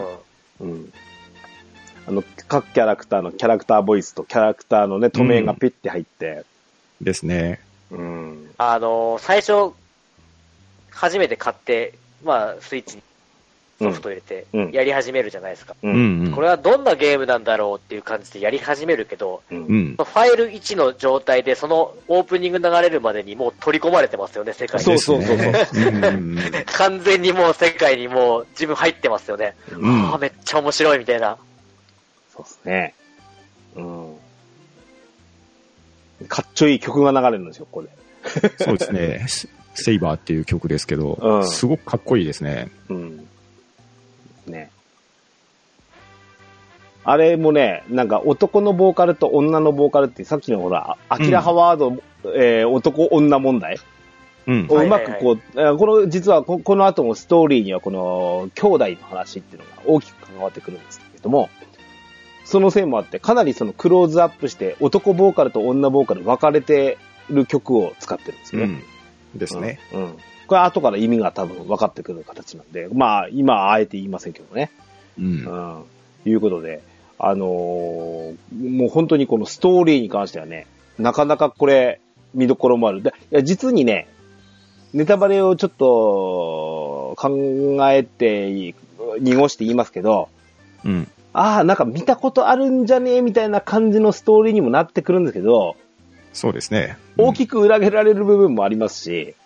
各キャラクターのキャラクターボイスとキャラクターのね、止めがピッて入って。 ですね。 最初、初めて買って、まあ、スイッチにソフト入れて、やり始めるじゃないですか。これはどんなゲームなんだろうっていう感じでやり始めるけど、ファイル1の状態で、そのオープニング流れるまでにもう取り込まれてますよね、世界に。 そう。 完全にもう世界にもう自分入ってますよね。めっちゃ面白いみたいな。 そうですね。かっちょいい曲が流れるんですよ、ここで。 そうですね。セイバーっていう曲ですけど、すごくかっこいいですね。 ね。あれもね、なんか男のボーカルと女のボーカルってさっきのほら、アキラハワード、男女問題をうまくこう、この、実はこの後もストーリーにはこの兄弟の話っていうのが大きく関わってくるんですけれども、そのせいもあってかなりそのクローズアップして男ボーカルと女ボーカル分かれてる曲を使ってるんですよね。 ですね。 これ後から意味が多分分かってくる形なんで、まあ今はあえて言いませんけどね。いうことで、もう本当にこのストーリーに関してはね、なかなかこれ見どころもある。いや実にね、ネタバレをちょっと考えて濁して言いますけど、なんか見たことあるんじゃねえみたいな感じのストーリーにもなってくるんですけど、 そうですね。 大きく裏切られる部分もありますし、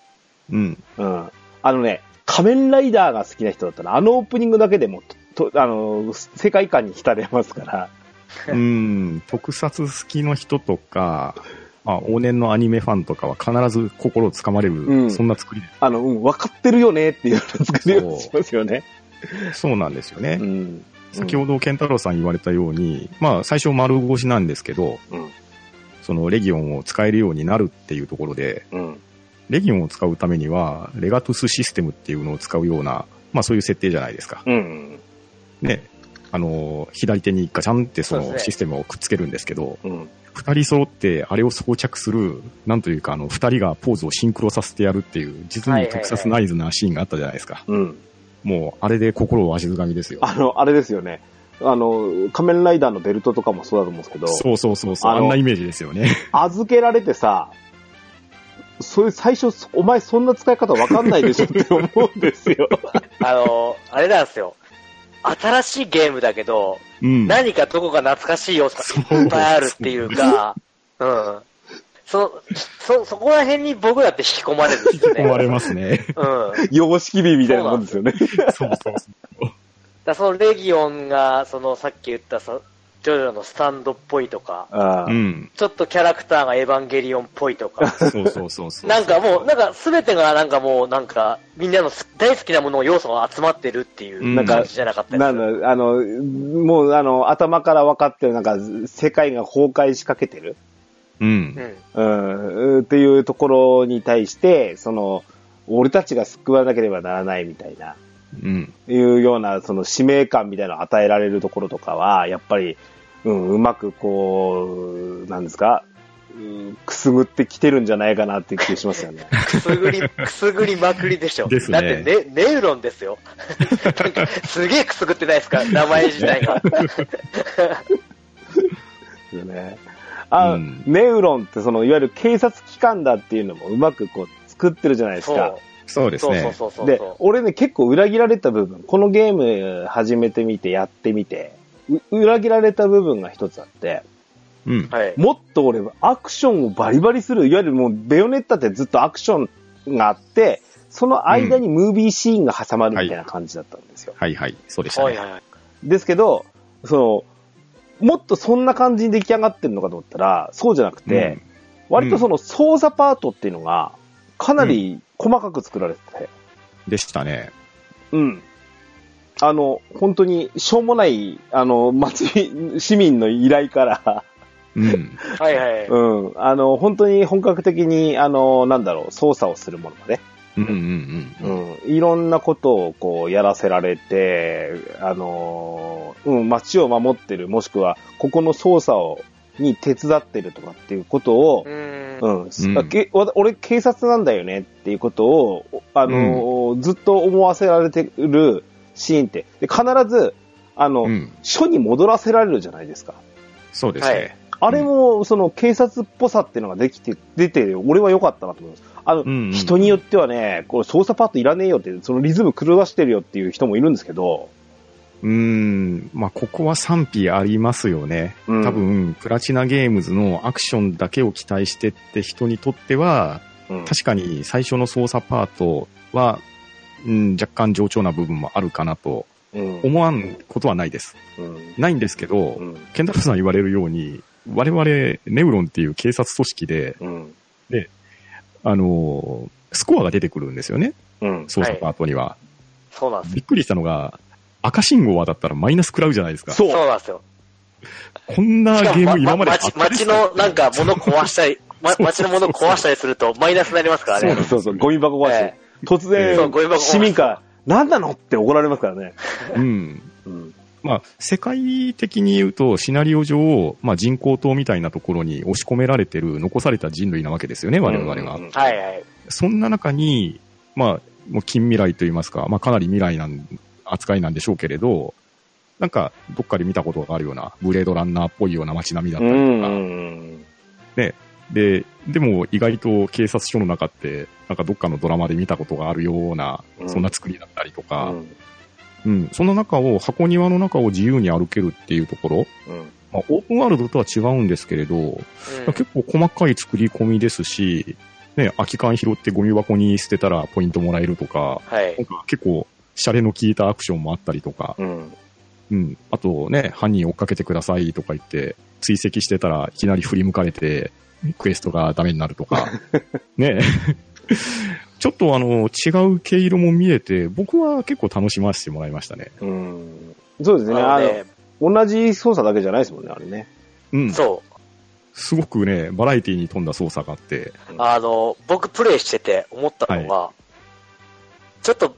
仮面ライダーが好きな人だったら、あのオープニングだけでも、世界観に浸れますから。 特撮好きの人とか、往年のアニメファンとかは必ず心をつかまれる、そんな作りです。 分かってるよねっていうような作りをしますよね。 そうなんですよね。先ほど健太郎さん言われたように、まあ最初丸腰なんですけど、そのレギオンを使えるようになるっていうところで、レギオンを使うためには、レガトゥスシステムっていうのを使うような、まあそういう設定じゃないですか。ね、左手にガチャンってそのシステムをくっつけるんですけど、二人揃ってあれを装着する、なんというか二人がポーズをシンクロさせてやるっていう、実に特撮ナイズなシーンがあったじゃないですか。もう、あれで心をわしづかみですよ。 あれですよね。仮面ライダーのベルトとかもそうだと思うんですけど。 そう。あんなイメージですよね。 預けられてさ、最初、お前そんな使い方わかんないでしょって思うんですよ。 あれなんですよ。新しいゲームだけど、何かどこか懐かしい要素がいっぱいあるっていうか、そこら辺に僕だって引き込まれるんですよね。 引き込まれますね。 様式美みたいなもんですよね。 そう。 そのレギオンが、さっき言ったジョジョのスタンドっぽいとか、ちょっとキャラクターがエヴァンゲリオンっぽいとか。 そう。 なんかもう、全てがみんなの大好きなものの要素が集まってるっていう感じじゃなかったですか。 もう頭から分かってる、世界が崩壊しかけてる。っていうところに対して、俺たちが救わなければならないみたいな。 いうような、その使命感みたいなのを与えられるところとかは、やっぱり、うまくこう、なんですか、くすぐってきてるんじゃないかなっていう気がしますよね。 くすぐりまくりでしょ。 ですね。 だってネウロンですよ。なんか、すげえくすぐってないですか、名前自体が。 ですね。ネウロンってその、いわゆる警察機関だっていうのもうまくこう作ってるじゃないですか。 そうですね。 で、俺ね、結構裏切られた部分、このゲーム始めてみて、やってみて、裏切られた部分が一つあって、もっと俺はアクションをバリバリする、いわゆるもうベヨネッタってずっとアクションがあって、その間にムービーシーンが挟まるみたいな感じだったんですよ。 はいはい、そうでしたね。 ですけど、もっとそんな感じに出来上がってるのかと思ったら、そうじゃなくて、割とその操作パートっていうのが、かなり細かく作られてて。 でしたね。 本当にしょうもない、市民の依頼から、本当に本格的に、操作をするものまで。いろんなことをこうやらせられて、街を守ってる、もしくは、ここの操作に手伝ってるとかっていうことを、俺警察なんだよねっていうことを、ずっと思わせられてるシーンって、で必ず、署に戻らせられるじゃないですか。 そうですね。 あれも、その警察っぽさっていうのが出て、俺は良かったなと思います。人によってはね、これ操作パートいらねえよって、そのリズム狂わしてるよっていう人もいるんですけど。 ここは賛否ありますよね。多分、プラチナゲームズのアクションだけを期待してって人にとっては、確かに最初の操作パートは、若干冗長な部分もあるかなと、思わんことはないです。ないんですけど、ケンタロウさん言われるように、我々、ネウロンっていう警察組織で、で、スコアが出てくるんですよね。操作パートには。 そうなんです。 びっくりしたのが、赤信号はだったらマイナス食らうじゃないですか。 そうなんですよ。 こんなゲーム今まであったですか？ 街のなんか物壊したり、街の物壊したりするとマイナスになりますからね。 そう、ゴミ箱壊して。突然、市民から、何なのって怒られますからね。 世界的に言うと、シナリオ上、人工島みたいなところに押し込められてる、残された人類なわけですよね、我々が。そんな中に、もう近未来といいますか、かなり未来扱いなんでしょうけれど、なんか、どっかで見たことがあるような、ブレードランナーっぽいような街並みだったりとか、ね。でも意外と警察署の中って、なんかどっかのドラマで見たことがあるような、そんな作りだったりとか、その中を、箱庭の中を自由に歩けるっていうところ、オープンワールドとは違うんですけれど、結構細かい作り込みですし、ね、空き缶拾ってゴミ箱に捨てたらポイントもらえるとか、なんか結構、シャレの効いたアクションもあったりとか、あとね、犯人追っかけてくださいとか言って、追跡してたらいきなり振り向かれて、クエストがダメになるとか、ね。ちょっと違う毛色も見えて、僕は結構楽しませてもらいましたね。 そうですね。同じ操作だけじゃないですもんね、あれね。 そう。 すごくね、バラエティに富んだ操作があって。 僕プレイしてて思ったのは、ちょっと、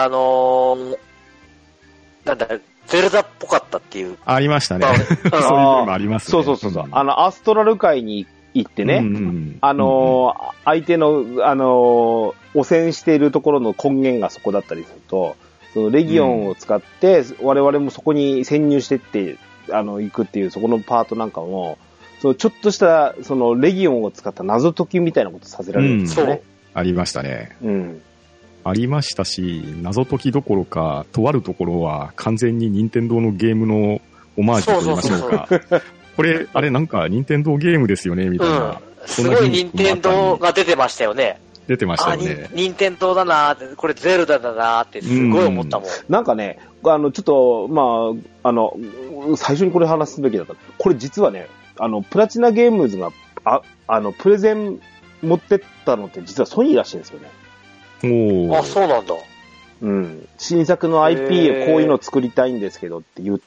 なんだ、ゼルダっぽかったっていう。 ありましたね。そういう部分もありますね。 そう。アストラル界に行ってね、相手の、汚染しているところの根源がそこだったりすると、そのレギオンを使って、我々もそこに潜入してって、行くっていう、そこのパートなんかも、そのちょっとした、そのレギオンを使った謎解きみたいなことさせられるんですよね。 ありましたね。ありましたし、謎解きどころか、とあるところは完全に任天堂のゲームのオマージュと言いましょうか。これ、あれなんか任天堂ゲームですよね、みたいな。 すごい任天堂が出てましたよね。 出てましたよね。 任天堂だなーって、これゼルダだなーってすごい思ったもん。 なんかね、ちょっと、最初にこれ話すべきだった。これ実はね、プラチナゲームズが、プレゼン持ってったのって実はソニーらしいんですよね。 そうなんだ。 新作の IP をこういうの作りたいんですけどって言って、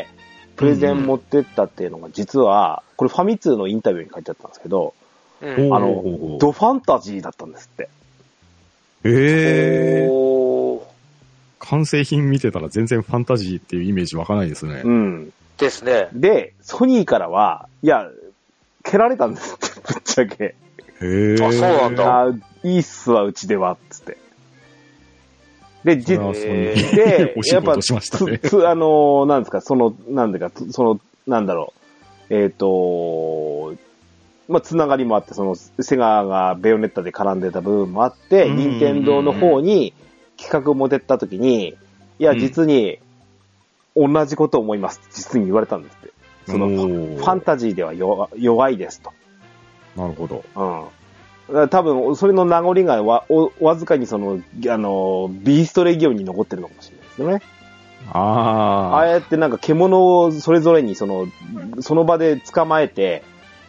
プレゼン持ってったっていうのが実は、これファミ通のインタビューに書いてあったんですけど、ドファンタジーだったんですって。 か完成品見てたら全然ファンタジーっていうイメージ湧かないですね。 うん。 ですね。 で、ソニーからは、いや、蹴られたんですって、ぶっちゃけ。 へぇー。 あ、そうなんだ。 あ、いいっすわ、うちでは、つって。で、 やっぱ、なんですか、 なんだろう。まあ、つながりもあって、セガがベヨネッタで絡んでた部分もあって、任天堂の方に企画を持てった時に、いや、実に、同じことを思います。実に言われたんですって。ファンタジーでは弱いですと。 なるほど。 うん。多分、それの名残がわずかにビーストレギオンに残ってるのかもしれないですよね。ああやってなんか獣をそれぞれにその場で捕まえて、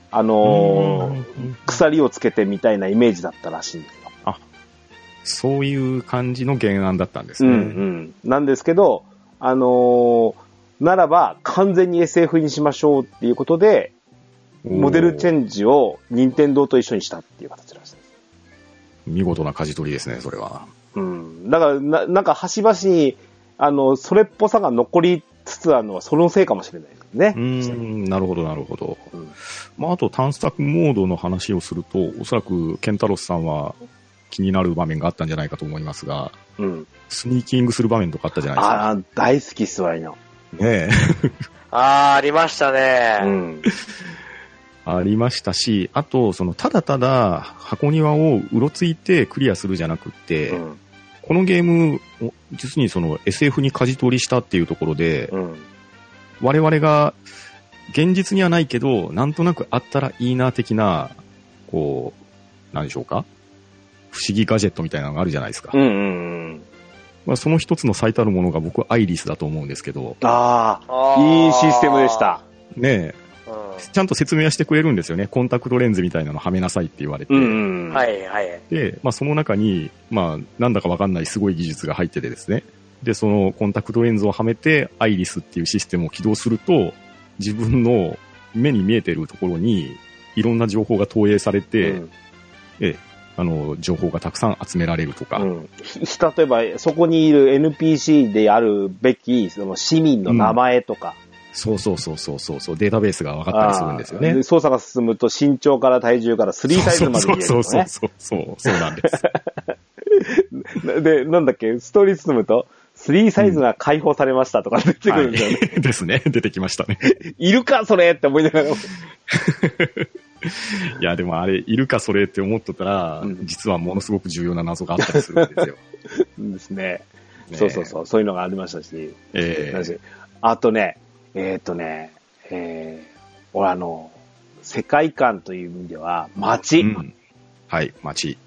鎖をつけてみたいなイメージだったらしいんですよ。 あ、そういう感じの原案だったんですね。 うんうん。なんですけど、ならば完全に SF にしましょうっていうことで、モデルチェンジを任天堂と一緒にしたっていう形らしいです。 見事な舵取りですね、それは。 うん。だからなんか端々に、それっぽさが残りつつあるのはそのせいかもしれないですね。 なるほど、なるほど。まあ、あと探索モードの話をすると、おそらくケンタロスさんは気になる場面があったんじゃないかと思いますが、スニーキングする場面とかあったじゃないですか。 ああ、大好きっすわいの。 ねえ。 ありましたね。 ありましたし、あと、ただただ箱庭をうろついてクリアするじゃなくって、このゲーム、実にSF に舵取りしたっていうところで、我々が現実にはないけど、なんとなくあったらいいな的な、何でしょうか、不思議ガジェットみたいなのがあるじゃないですか。まあ、その一つの最たるものが僕はアイリスだと思うんですけど。 ああ、いいシステムでした。 ねえ。ちゃんと説明はしてくれるんですよね。コンタクトレンズみたいなのはめなさいって言われて。 はいはい。 で、まあその中に、まあなんだかわかんないすごい技術が入っててですね。で、そのコンタクトレンズをはめてアイリスっていうシステムを起動すると、自分の目に見えてるところにいろんな情報が投影されて、情報がたくさん集められるとか。 例えば、そこにいる NPC であるべき、市民の名前とか。 そう、データベースが分かったりするんですよね。 操作が進むと身長から体重から3サイズまで見える、ね。 そうなんです。 で、なんだっけ、ストーリー進むと、3サイズが解放されましたとか出てくるんですよね。 ですね。出てきましたね。 いるか、それって思いながら。 いや、でもあれ、いるかそれって思っとったら、実はものすごく重要な謎があったりするんですよ。 ですね。そういうのがありましたし。あとね、俺世界観という意味では、街。 はい、街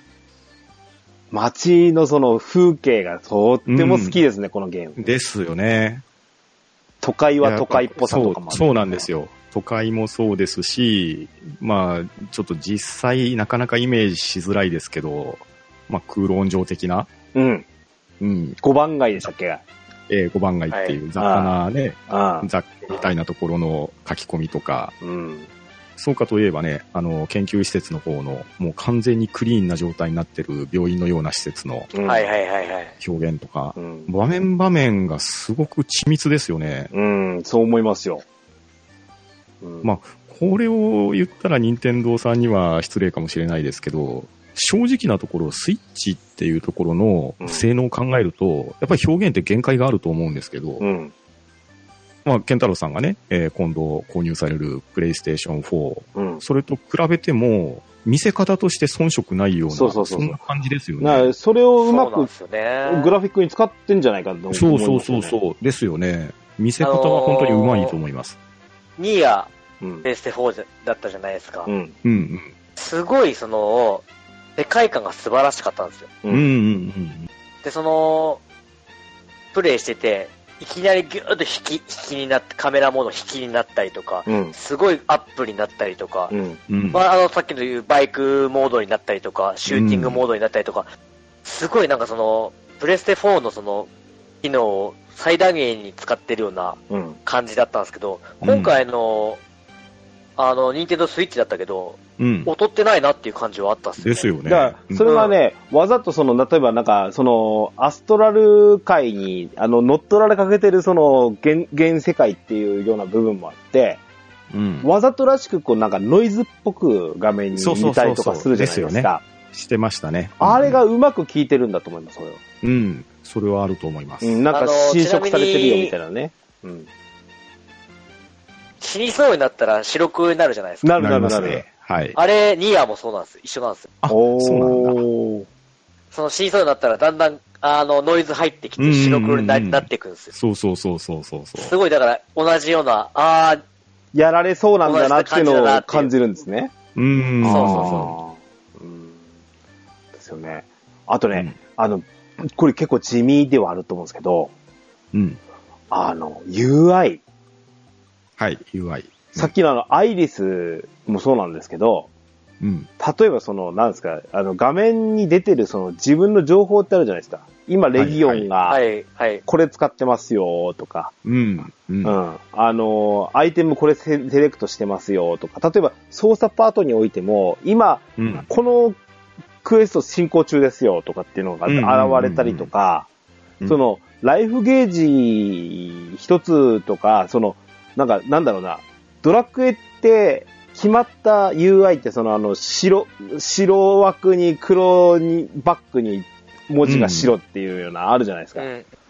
のその風景がとっても好きですね、このゲーム。 ですよね。 都会は都会っぽさとかもある。 そうなんですよ。都会もそうですし、まあ、ちょっと実際なかなかイメージしづらいですけど、まあ、空論上的な。 五番街でしたっけ 5番街っていう雑貨なね、雑貨みたいなところの書き込みとか、そうかといえばね、研究施設の方の、もう完全にクリーンな状態になってる病院のような施設の表現とか、場面場面がすごく緻密ですよね。 そう思いますよ。 まあ、これを言ったら任天堂さんには失礼かもしれないですけど、正直なところ、スイッチっていうところの性能を考えると、やっぱり表現って限界があると思うんですけど、まあ、ケンタロウさんがね、今度購入されるプレイステーション4、それと比べても、見せ方として遜色ないような、そんな感じですよね。 それをうまくグラフィックに使ってんじゃないかと思いますね。 そうですよね。見せ方は本当にうまいと思います。 ニーヤ、プレイステ4だったじゃないですか。すごい、世界観が素晴らしかったんですよ。で、プレイしてて、いきなりギューッと引きになって、カメラモード引きになったりとか、すごいアップになったりとか、まあ、さっきの言うバイクモードになったりとか、シューティングモードになったりとか、すごいなんかプレステ4の機能を最大限に使ってるような感じだったんですけど、今回ニンテンドースイッチだったけど、劣ってないなっていう感じはあったっすよね。 ですよね。 だから、それはね、わざと例えばなんか、アストラル界に、乗っ取られかけてる現世界っていうような部分もあって、わざとらしくなんかノイズっぽく画面に見たりとかするじゃないですか。 してましたね。 あれがうまく効いてるんだと思います、それは。 それはあると思います。 なんか侵食されてるよみたいなね。 死にそうになったら白黒になるじゃないですか。 なる。 はい。 あれ、ニアもそうなんです。一緒なんですよ。 そうなんだ。死にそうになったらだんだん、ノイズ入ってきて白黒になっていくんですよ。 そう。 すごい、だから同じような、 やられそうなんだなっていうのを感じるんですね。 そうですよね。あとね、これ結構地味ではあると思うんですけど、UI。 はい、UI。 さっきのアイリスもそうなんですけど、例えばなんですか、画面に出てる自分の情報ってあるじゃないですか。今、レギオンが、これ使ってますよ、とか、アイテムこれセレクトしてますよ、とか、例えば操作パートにおいても、今、このクエスト進行中ですよ、とかっていうのが現れたりとか、ライフゲージ一つとか、なんだろうな、ドラクエって決まった UI って白枠に黒にバックに文字が白っていうようなあるじゃないですか。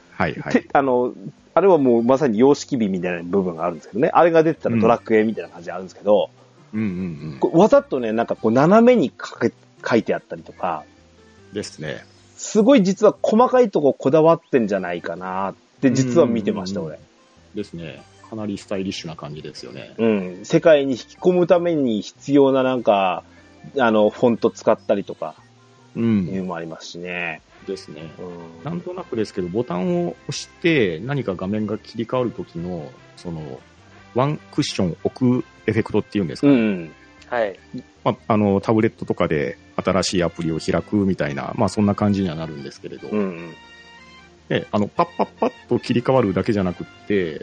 あれはもうまさに様式美みたいな部分があるんですけどね。あれが出てたらドラクエみたいな感じあるんですけど、わざとね、なんか斜めに書いてあったりとか。 ですね。 すごい実は細かいとここだわってんじゃないかなって実は見てました、俺。 ですね。かなりスタイリッシュな感じですよね。 世界に引き込むために必要ななんか、フォント使ったりとか、いうのもありますしね。 ですね。なんとなくですけど、ボタンを押して何か画面が切り替わるときの、ワンクッション置くエフェクトっていうんですかね。 はい。 タブレットとかで新しいアプリを開くみたいな、そんな感じにはなるんですけれど、でパッパッパッと切り替わるだけじゃなくって、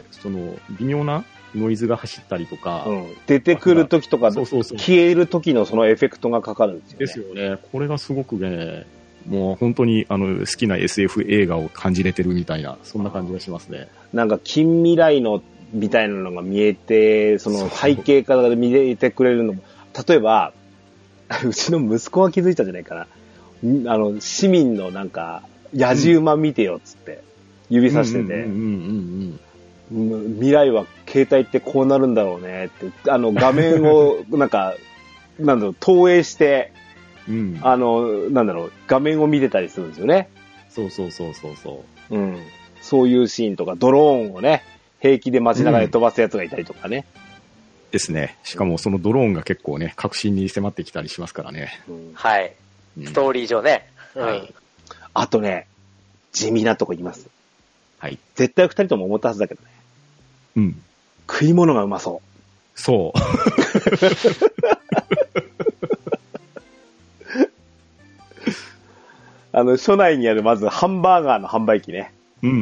微妙なノイズが走ったりとか、 出てくるときとか、消えるときのそのエフェクトがかかるんですよね。 ですよね。これがすごくね、もう本当に好きな SF 映画を感じれてるみたいな、そんな感じがしますね。 なんか近未来のみたいなのが見えて、背景から見えてくれるのも、例えば、うちの息子が気づいたんじゃないかな。市民のなんか、野じ馬見てよっつって、指さしてて、未来は携帯ってこうなるんだろうねって、画面を投影して、画面を見てたりするんですよね。 そう。 そういうシーンとか、ドローンをね、平気で街中で飛ばすやつがいたりとかね。 ですね。しかもそのドローンが結構ね、確信に迫ってきたりしますからね。 はい。ストーリー上ね。 あとね、地味なとこ言います。 はい。 絶対二人とも思ったはずだけどね。食い物がうまそう。 そう。 署内にあるまずハンバーガーの販売機ね。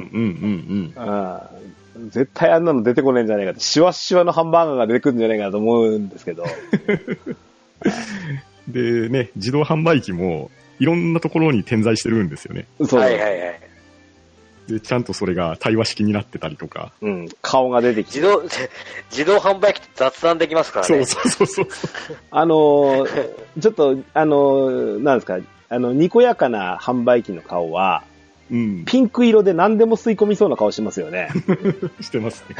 絶対あんなの出てこないんじゃないかって、シワシワのハンバーガーが出てくるんじゃないかなと思うんですけど。 でね、自動販売機もいろんなところに点在してるんですよね。 そう。 で、ちゃんとそれが対話式になってたりとか。 顔が出てきて。 自動販売機って雑談できますからね。 そう。 ちょっと、なんですか、にこやかな販売機の顔は、ピンク色で何でも吸い込みそうな顔してますよね。 してますね。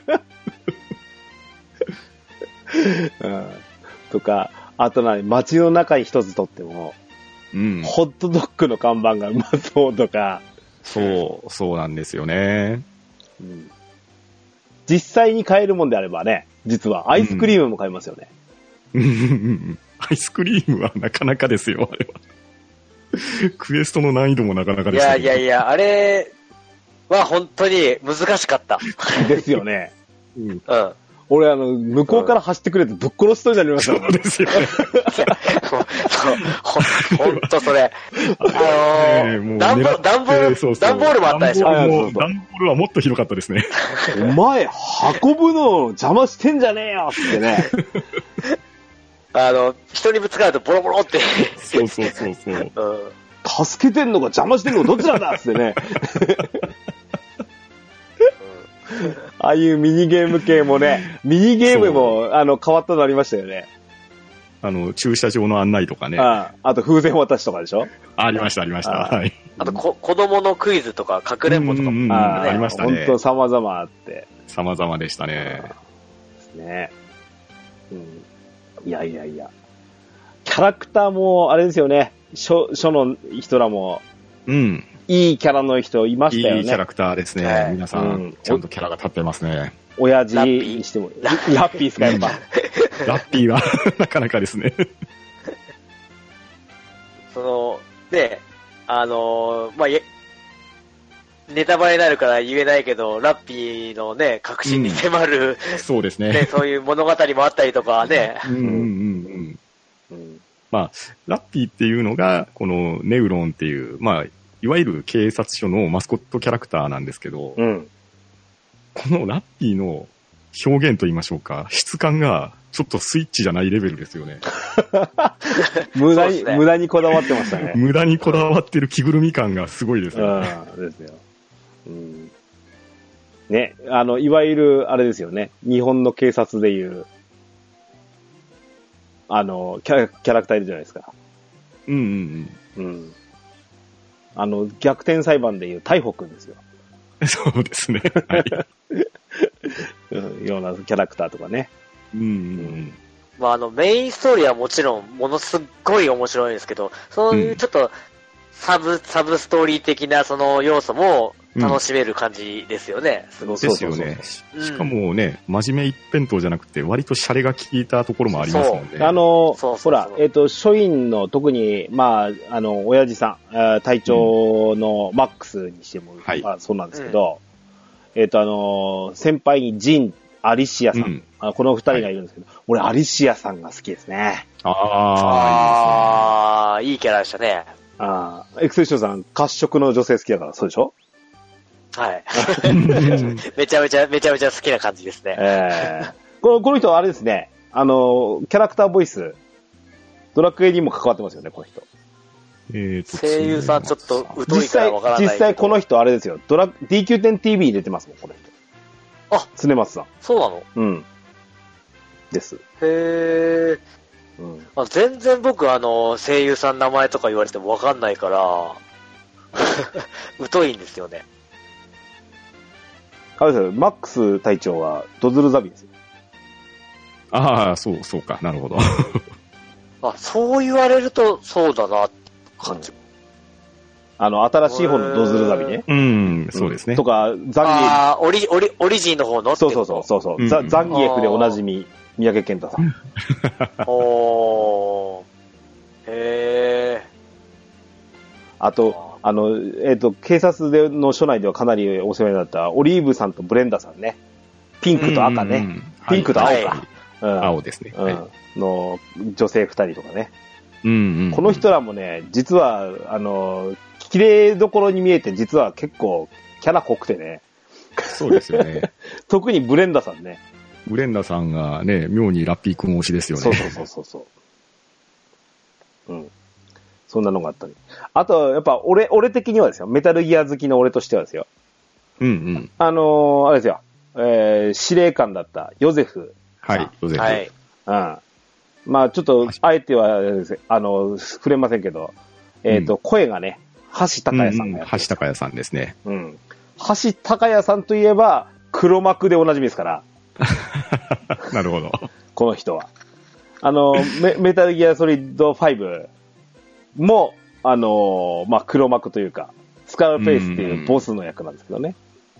とか、あと街の中に一つとっても、ホットドッグの看板がうまそうとか。 そうなんですよね。 実際に買えるもんであればね、実はアイスクリームも買えますよね。 アイスクリームはなかなかですよ、あれは。クエストの難易度もなかなかですね。 いや、あれは本当に難しかった。 ですよね。 俺向こうから走ってくれてぶっ殺しそうになりましたもん。 そうですよね。 ほんとそれ。段ボールもあったでしょ。 段ボールはもっとひどかったですね。 お前、運ぶの邪魔してんじゃねえよってね。 人にぶつかるとボロボロって。 そう。 助けてんのか邪魔してんのかどっちなんだってね。ああいうミニゲーム系もね、ミニゲームも変わったのありましたよね。 駐車場の案内とかね。 あと風船渡しとかでしょ。 ありました。はい。 あと子供のクイズとか、かくれんぼとかもありましたね。 本当様々あって。 様々でしたね。 ですね。いや。キャラクターも、あれですよね。書の人らも、いいキャラの人いましたよね。 いいキャラクターですね。皆さん、ちゃんとキャラが立ってますね。 親父にしても、ラッピーですか、やっぱ。 ラッピーは、なかなかですね。 ネタバレになるから言えないけど、ラッピーのね、確信に迫る、 そうですね。 そういう物語もあったりとかね。 まあ、ラッピーっていうのが、このネウロンっていう、まあ、いわゆる警察署のマスコットキャラクターなんですけど、このラッピーの表現と言いましょうか、質感がちょっとスイッチじゃないレベルですよね。 無駄にこだわってましたね。 無駄にこだわってる着ぐるみ感がすごいですよね。 ですよ。ね、いわゆる、あれですよね、日本の警察でいう、キャラクターいるじゃないですか。逆転裁判でいう逮捕くんですよ。 そうですね。はい。 ようなキャラクターとかね。 まあメインストーリーはもちろんものすっごい面白いんですけど、そういうちょっとサブストーリー的なその要素も楽しめる感じですよね。 すごく。ですよね。しかもね、真面目一辺倒じゃなくて割とシャレが効いたところもありますもんね。 ほら、署員の特に、まあ、親父さん、隊長のマックスにしても、そうなんですけど、先輩にジン、アリシアさん、この二人がいるんですけど、俺アリシアさんが好きですね。 いいキャラでしたね。 エクセルションさん、褐色の女性好きだから、そうでしょ？ はい。めちゃめちゃ好きな感じですね。 この人はあれですね、キャラクターボイス、ドラクエにも関わってますよね、この人。 声優さんちょっと疎いからわからないけど。 実際この人あれですよ、DQ10TV に出てますもん、この人。常松さん。 そうなの？ です。 へー。全然僕声優さん名前とか言われてもわかんないから、疎いんですよね。 あれですよ、マックス隊長はドズルザビですよ。 そうか、なるほど。 そう言われるとそうだなって感じ。 新しい方のドズルザビね。 そうですね。 とか、ザンギエフ。オリジンの方のそう。ザンギエフでおなじみ、三宅健太さん。 へー。 あと、警察の署内ではかなりお世話になったオリーブさんとブレンダさんね。ピンクと赤ね。ピンクと青か。 青ですね。 の女性二人とかね。この人らもね、実は、綺麗どころに見えて、実は結構キャラ濃くてね。 そうですよね。 特にブレンダさんね。 ブレンダさんがね、妙にラッピー君推しですよね。 そう。そんなのがあったり。あと、やっぱ俺的にはですよ、メタルギア好きの俺としてはですよ。あれですよ、司令官だったヨゼフ。 ヨゼフ。 まあちょっと、あえては、触れませんけど、声がね、橋高也さんがやってる。 橋高也さんですね。 橋高也さんといえば、黒幕でおなじみですから。 なるほど。 この人は。メタルギアソリッド5も、まあ黒幕というか、スカルフェイスっていうボスの役なんですけどね。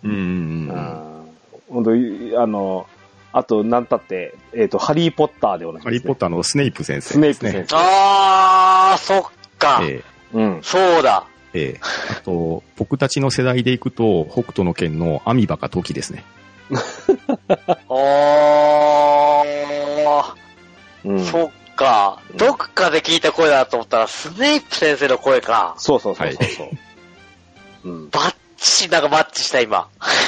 本当あと、なんたって、ハリーポッターでおなじみですね。 ハリーポッターのスネイプ先生。 スネイプ先生。 そっか。そうだ。 あと、僕たちの世代でいくと、北斗の拳のアミバかトキですね。 そっか。どっかで聞いた声だと思ったら、スネイプ先生の声か。 そうそうそうそう。 バッチリ、なんかマッチした今。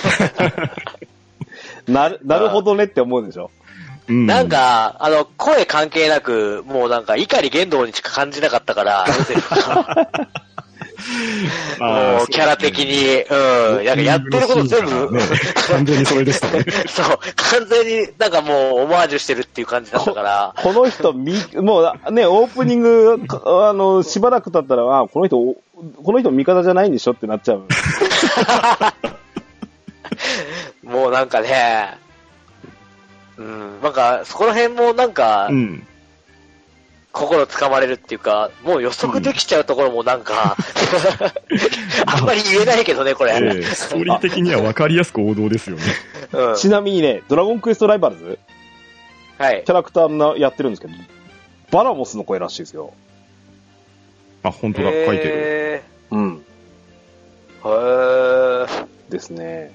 なるほどねって思うでしょ。 なんか、声関係なく、もうなんか、怒り言動にしか感じなかったから、もう、キャラ的に、なんかやってること全部、 完全にそれでしたね。 そう、完全になんかもう、オマージュしてるっていう感じだったから。 この人、もうね、オープニング、しばらく経ったら、この人味方じゃないんでしょってなっちゃう。 もうなんかね、なんか、そこら辺もなんか、心つかまれるっていうか、もう予測できちゃうところもなんか、あんまり言えないけどね、これ。 ストーリー的には分かりやすく王道ですよね。 ちなみにね、ドラゴンクエストライバルズ、 はい、 キャラクターやってるんですけど、バラモスの声らしいですよ。 あ、本当だ、書いてる。 へー。 ですね。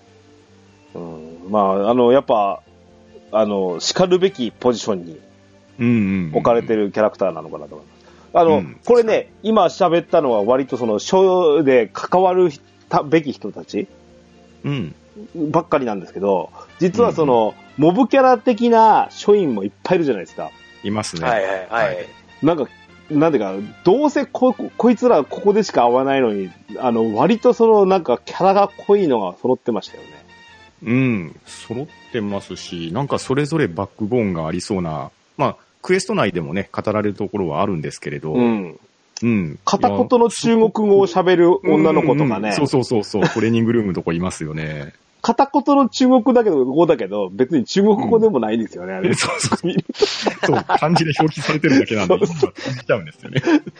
やっぱ、叱るべきポジションに置かれてるキャラクターなのかなと思います。これね、今喋ったのは割とその、ショーで関わるべき人たちばっかりなんですけど、実はその、モブキャラ的な署員もいっぱいいるじゃないですか。 いますね。 はいはいはい。 なんていうか、どうせこいつらここでしか会わないのに、割とそのなんかキャラが濃いのが揃ってましたよね。 揃ってますし、なんかそれぞれバックボーンがありそうな、クエスト内でもね、語られるところはあるんですけれど、 片言の中国語を喋る女の子とかね。 そう、トレーニングルームのとこいますよね。 片言の中国語だけど、別に中国語でもないですよね、あれ。 そう、漢字で表記されてるだけなんで、感じちゃうんですよ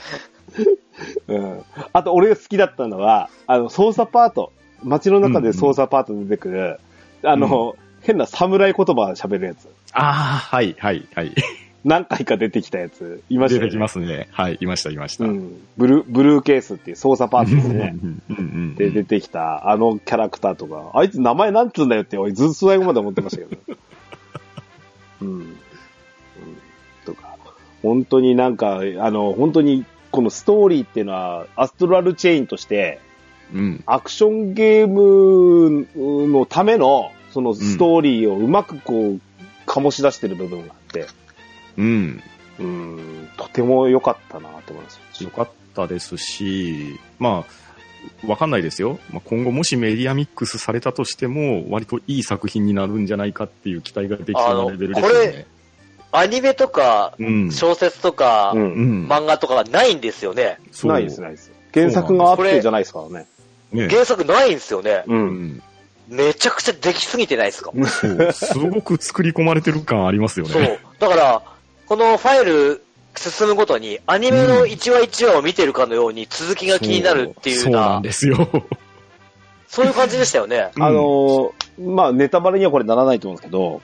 ね。 あと、俺が好きだったのは、操作パート、街の中で操作パート出てくる、変な侍言葉喋るやつ。 はい。 何回か出てきたやつ、いましたよね。 出てきますね。はい、いました。 ブルーケースっていう操作パートですね。で、出てきた、キャラクターとか、あいつ名前なんつうんだよって、俺ずっと最後まで思ってましたけど。とか、本当になんか、本当に、このストーリーっていうのは、アストラルチェインとして、アクションゲームのための、そのストーリーをうまくこう、醸し出してる部分があって、とても良かったなと思います。 良かったですし、わかんないですよ。今後もしメディアミックスされたとしても、割といい作品になるんじゃないかっていう期待ができそうなレベルですよね。 これ、アニメとか、小説とか、漫画とかがないんですよね。 ないです。原作があってじゃないですからね。 原作ないんですよね。めちゃくちゃできすぎてないですか？ すごく作り込まれてる感ありますよね。 そう。だから、このファイル進むごとに、アニメの1話1話を見てるかのように続きが気になるっていうそうなんですよ。 そういう感じでしたよね。 ネタバレにはこれならないと思うんですけど、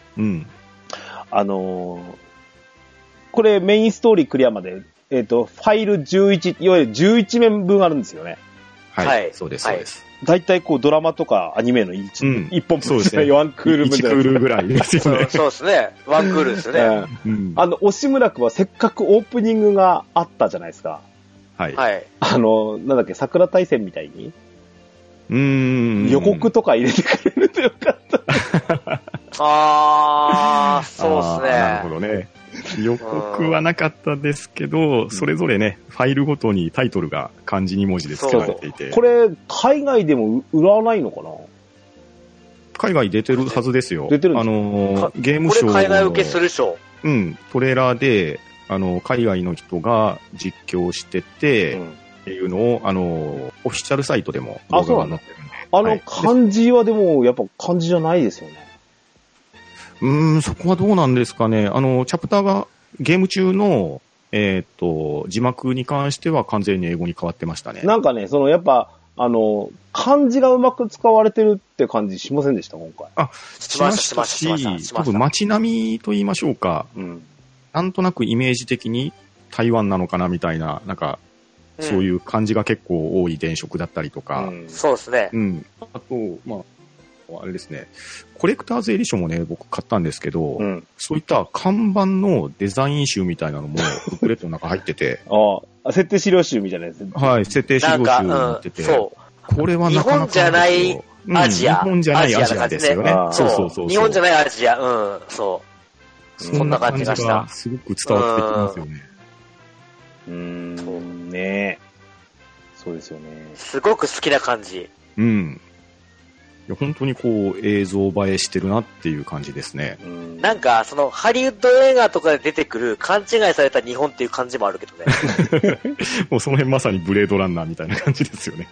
これメインストーリークリアまで、ファイル11、いわゆる11面分あるんですよね。 はい、そうです。 大体こうドラマとかアニメの1本分ですね。1クール分 1クールぐらいですよね。 そうですね。1クールですね。 押村くんはせっかくオープニングがあったじゃないですか。 はい。 なんだっけ、桜大戦みたいに予告とか入れてくれるとよかった。 そうですね。 なるほどね。予告はなかったですけど、それぞれね、ファイルごとにタイトルが漢字2文字で付けられていて。 これ、海外でも売らないのかな？ 海外出てるはずですよ。 出てるんですか？ ゲームショー。 これ海外受けするショー。トレーラーで、海外の人が実況してて、っていうのを、オフィシャルサイトでも動画が載ってるんで。 漢字はでも、やっぱ漢字じゃないですよね。 そこはどうなんですかね。チャプターがゲーム中の、字幕に関しては完全に英語に変わってましたね。 なんかね、やっぱ、漢字がうまく使われてるって感じしませんでした、今回。 しましたし、多分街並みと言いましょうか。なんとなくイメージ的に台湾なのかなみたいな、なんか、そういう漢字が結構多い電飾だったりとか。 そうですね。 あと、 あれですね、コレクターズエディションもね、僕買ったんですけど、そういった看板のデザイン集みたいなのも、ブックレットの中入ってて。 設定資料集みたいなやつ。 はい、設定資料集になってて。そう。これはなかなか。 日本じゃないアジア。 日本じゃないアジアですよね。 そう。日本じゃないアジア。そう。そんな感じがした。 すごく伝わってきますよね。 そうね。そうですよね。 すごく好きな感じ。 いや本当にこう映像映えしてるなっていう感じですね。 なんかそのハリウッド映画とかで出てくる勘違いされた日本っていう感じもあるけどね。 もうその辺まさにブレードランナーみたいな感じですよね。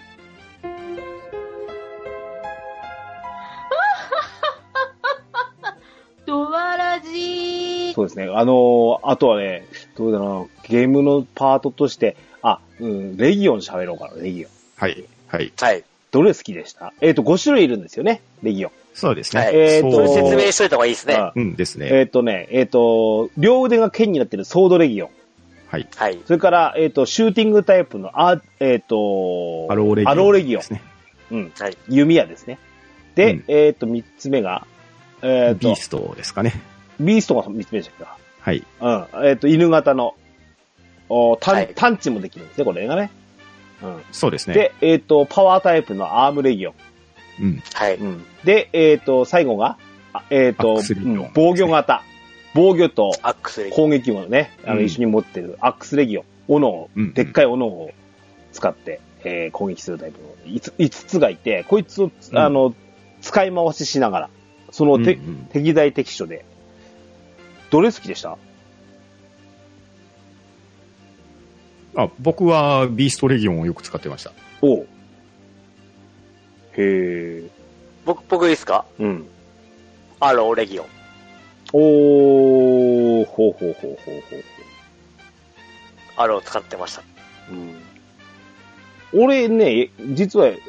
ドワラジー。 そうですね。あとはね、どうだろう、ゲームのパートとして、レギオン喋ろうかな、レギオン。 はい。はい。 はい。 どれ好きでした？5種類いるんですよね、レギオン。 そうですね。 それ説明しといた方がいいですね。 ですね。 両腕が剣になってるソードレギオン。 はい。 はい。 それから、シューティングタイプのアローレギオン。ですね。はい。弓矢ですね。で、3つ目が、 ビーストですかね。 ビーストが3つ目でしたっけ？ はい。犬型の、探知もできるんですね、これがね。 そうですね。 で、パワータイプのアームレギオン。 はい。 で、最後が、防御型。防御と攻撃もね、一緒に持ってるアックスレギオン。斧でっかい斧を使って、攻撃するタイプの5つがいて、こいつを、使い回ししながら、その適材適所で、どれ好きでした？ 僕はビーストレギオンをよく使ってました。 おう。へー。 僕いいですか？アローレギオン。 ほう。 アロー使ってました。 俺ね、実は、や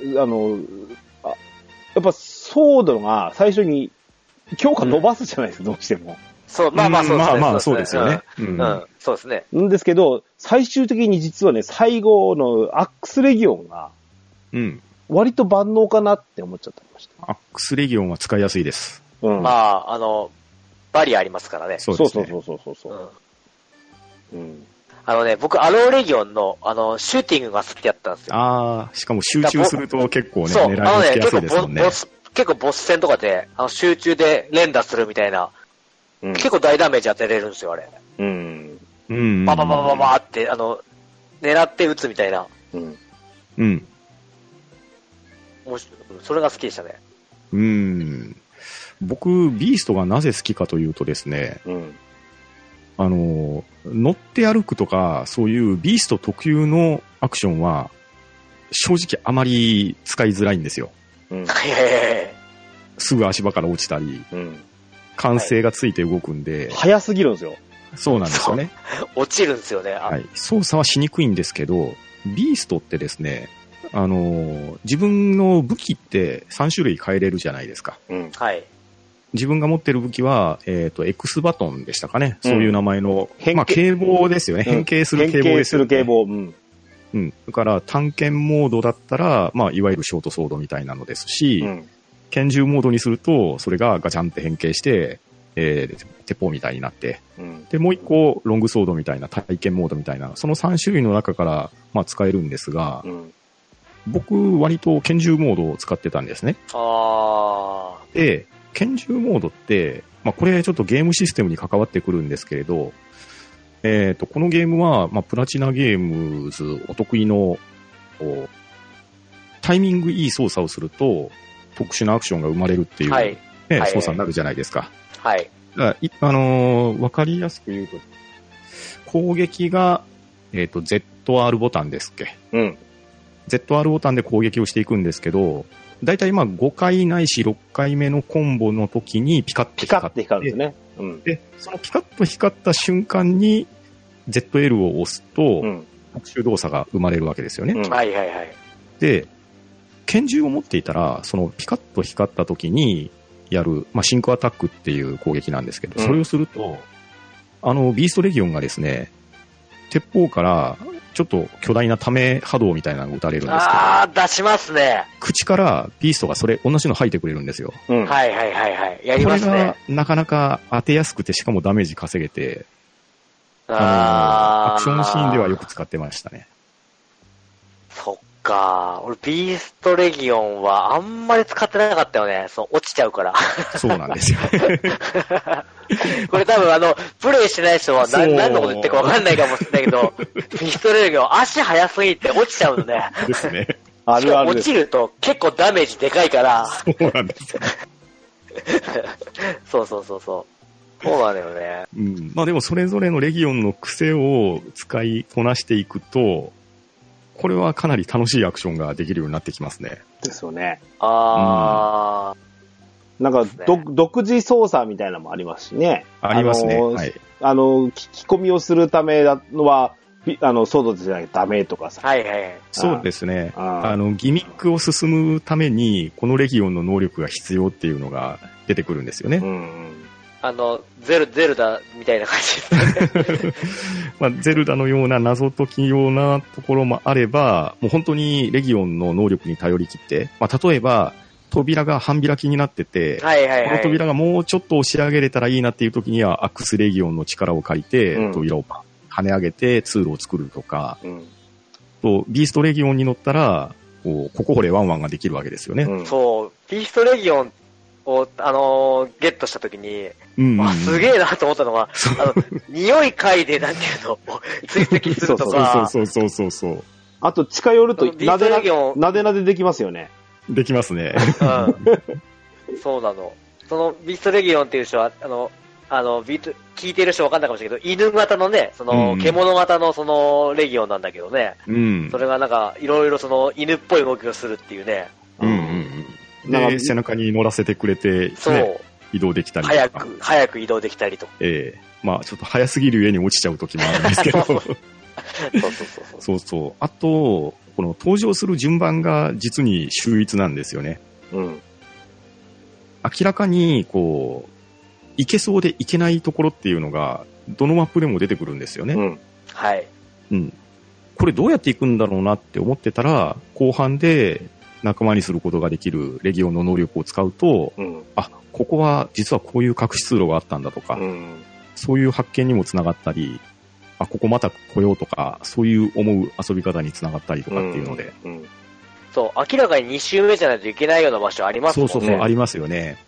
っぱソードが最初に強化伸ばすじゃないですか、どうしても。 そう、まあそうですね。 まあそうですよね。 そうですね。 んですけど、最終的に実はね、最後のアックスレギオンが、割と万能かなって思っちゃってました。 アックスレギオンは使いやすいです。 まあ、バリアありますからね。 そう。 僕、アローレギオンの、シューティングが好きだったんですよ。 しかも集中すると結構ね、狙いがつきやすいですもんね。 結構ボス戦とかで、集中で連打するみたいな、結構大ダメージ当てれるんですよ、あれ。バババババって、狙って撃つみたいな。それが好きでしたね。 僕、ビーストがなぜ好きかというとですね、乗って歩くとか、そういうビースト特有のアクションは、正直あまり使いづらいんですよ。すぐ足場から落ちたり、慣性がついて動くんで。 早すぎるんですよ。 そうなんですよね。 落ちるんですよね。 操作はしにくいんですけど、ビーストってですね、自分の武器って3種類変えれるじゃないですか。自分が持ってる武器は、X バトンでしたかね。そういう名前の、警棒ですよね。変形する警棒ですよね。 変形する警棒。 だから、探検モードだったら、いわゆるショートソードみたいなのですし、拳銃モードにすると、それがガチャンって変形して、鉄砲みたいになって、で、もう一個、ロングソードみたいな、体験モードみたいな、その3種類の中から、使えるんですが、僕、割と拳銃モードを使ってたんですね。で、拳銃モードって、これちょっとゲームシステムに関わってくるんですけれど、このゲームは、プラチナゲームズお得意の、タイミングいい操作をすると、特殊なアクションが生まれるっていう、操作になるじゃないですか。だからわかりやすく言うと、攻撃が、ZR ボタンですっけ。ZR ボタンで攻撃をしていくんですけど、だいたい5回ないし6回目のコンボの時にピカッと光るんですね。 で、そのピカッと光った瞬間に ZL を押すと、特殊動作が生まれるわけですよね。で、拳銃を持っていたら、そのピカッと光った時にやる、シンクアタックっていう攻撃なんですけど、それをすると、ビーストレギオンがですね、鉄砲からちょっと巨大なため波動みたいなのが打たれるんですけど。 あー、出しますね。 口からビーストが同じの吐いてくれるんですよ。 はいはいはいはい。やりますね。 これがなかなか当てやすくて、しかもダメージ稼げて、 アクションシーンではよく使ってましたね。 そっか。俺、ビーストレギオンはあんまり使ってなかったよね。落ちちゃうから。 そうなんですよ。 これ多分プレイしてない人は何のこと言ってるか分かんないかもしれないけど、ビーストレギオン足速すぎて落ちちゃうのね。 ですね。 あるある。 落ちると結構ダメージでかいから。 そうなんですよ。 そうなのよね。 うん。まあでもそれぞれのレギオンの癖を使いこなしていくと、これはかなり楽しいアクションができるようになってきますね。 ですよね。 なんか、独自操作みたいなのもありますしね。 ありますね。はい。 聞き込みをするためのは、ソードじゃないとダメとかさ。 はいはいはい。 そうですね。ギミックを進むために、このレギオンの能力が必要っていうのが出てくるんですよね。 ゼルダみたいな感じですね。 まあ、ゼルダのような謎解きようなところもあれば、もう本当にレギオンの能力に頼り切って、まあ、例えば、扉が半開きになってて、この扉がもうちょっと押し上げれたらいいなっていう時には、アックスレギオンの力を借りて、扉を跳ね上げて通路を作るとか、とビーストレギオンに乗ったら、ここ掘れワンワンができるわけですよね。 そう、ビーストレギオンを、ゲットした時に、すげえなと思ったのは、匂い嗅いで、なんていうの、追跡するとか。 そう。 あと、近寄ると、なでなでできますよね。 できますね。 そうなの。そのビーストレギオンっていう人は、聞いてる人わかんないかもしれないけど、犬型のね、獣型のレギオンなんだけどね。それがなんか、いろいろ犬っぽい動きをするっていうね。 で、背中に乗らせてくれて、移動できたりとか。 早く移動できたりとか。 まあ、ちょっと早すぎる上に落ちちゃう時もあるんですけど。そう。あと、この登場する順番が実に秀逸なんですよね。明らかに、行けそうで行けないところっていうのが、どのマップでも出てくるんですよね。 はい。 これどうやって行くんだろうなって思ってたら、後半で仲間にすることができるレギオンの能力を使うと、ここは実はこういう隠し通路があったんだとか、そういう発見にもつながったり、ここまた来ようとか、そういう思う遊び方につながったりとかっていうので。 そう、明らかに2周目じゃないといけないような場所ありますもんね。 そう、ありますよね。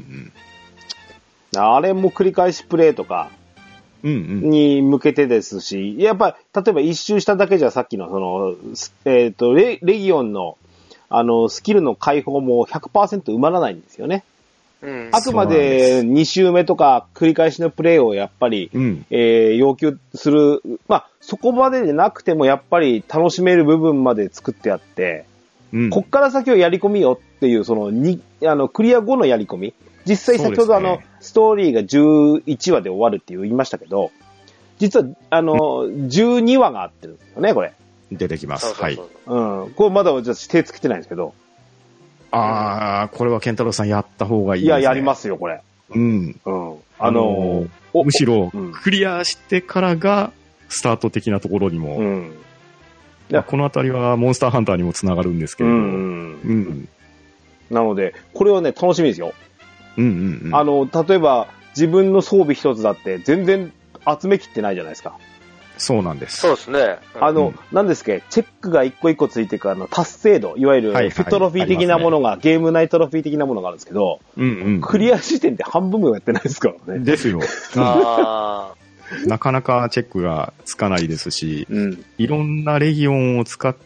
あれも繰り返しプレイとか、に向けてですし、やっぱり、例えば一周しただけじゃさっきのレギオンの、スキルの解放も 100% 埋まらないんですよね。あくまで2周目とか繰り返しのプレイをやっぱり、要求する。まあ、そこまででなくてもやっぱり楽しめる部分まで作ってあって、こっから先をやり込みよっていう、クリア後のやり込み。実際先ほどストーリーが11話で終わるって言いましたけど、実は、12話があってるんですよね、これ。 出てきます。はい。 これまだ手つけてないんですけど。 これは健太郎さんやった方がいいですね。 やりますよ、これ。 むしろ、クリアしてからが、スタート的なところにも、このあたりはモンスターハンターにもつながるんですけれど。なので、これはね、楽しみですよ。例えば、自分の装備一つだって全然集めきってないじゃないですか。 そうなんです。 そうですね。 何ですっけ、チェックが一個一個ついてくる達成度、いわゆるトロフィー的なものが、ゲーム内トロフィー的なものがあるんですけど、クリア時点で半分もやってないですからね。 ですよ。なかなかチェックがつかないですし、いろんなレギオンを使って、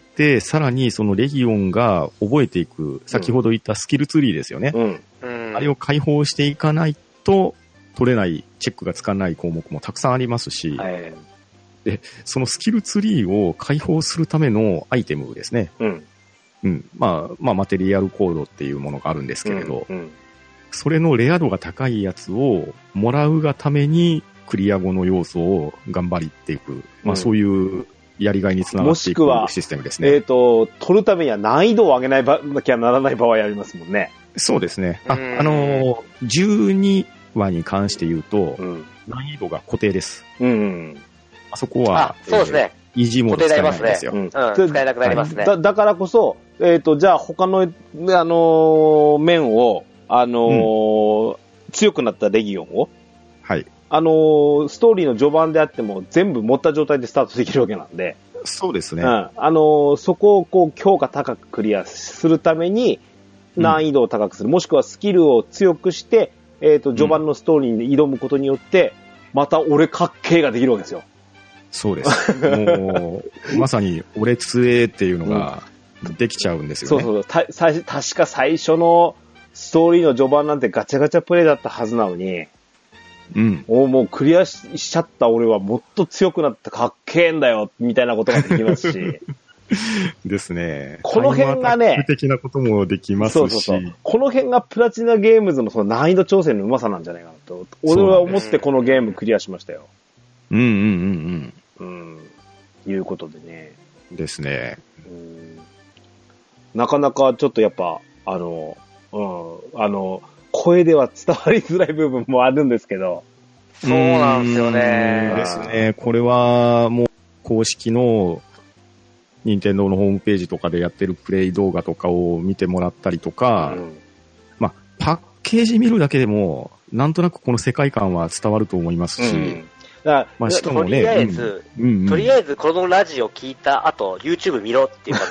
さらにそのレギオンが覚えていく、先ほど言ったスキルツリーですよね。あれを解放していかないと取れない、チェックがつかない項目もたくさんありますし、で、そのスキルツリーを解放するためのアイテムですね。まあ、マテリアルコードっていうものがあるんですけれど、それのレア度が高いやつをもらうがためにクリア後の要素を頑張りっていく、そういうやりがいにつながっていくシステムですね。 取るためには難易度を上げなきゃならない場合ありますもんね。 そうですね。12話に関して言うと、難易度が固定です。 うんうん、 あそこは、 そうですね。 イージーモード使えないんですよ。 使えなくなりますね。 だからこそ、じゃあ他の、面を、強くなったレギオンを、 はい。 ストーリーの序盤であっても全部持った状態でスタートできるわけなんで。 そうですね。 そこをこう強化高くクリアするために難易度を高くする。もしくはスキルを強くして、序盤のストーリーに挑むことによって、また俺かっけーができるわけですよ。 そうです。もう、まさに俺強えっていうのができちゃうんですよね。 そう確か最初のストーリーの序盤なんてガチャガチャプレイだったはずなのに、もうクリアしちゃった俺はもっと強くなってかっけえんだよ、みたいなことができますし。 ですね。 この辺がね、 的なこともできますし。 そうこの辺がプラチナゲームズのその難易度調整のうまさなんじゃないかなと、俺は思ってこのゲームクリアしましたよ。いうことでね。 ですね。 なかなかちょっとやっぱ、声では伝わりづらい部分もあるんですけど。 そうなんですよね。 ですね。これはもう公式の任天堂のホームページとかでやってるプレイ動画とかを見てもらったりとか、まあ、パッケージ見るだけでも、なんとなくこの世界観は伝わると思いますし、まあ、しかもね、 とりあえず、このラジオ聞いた後、YouTube 見ろっていう感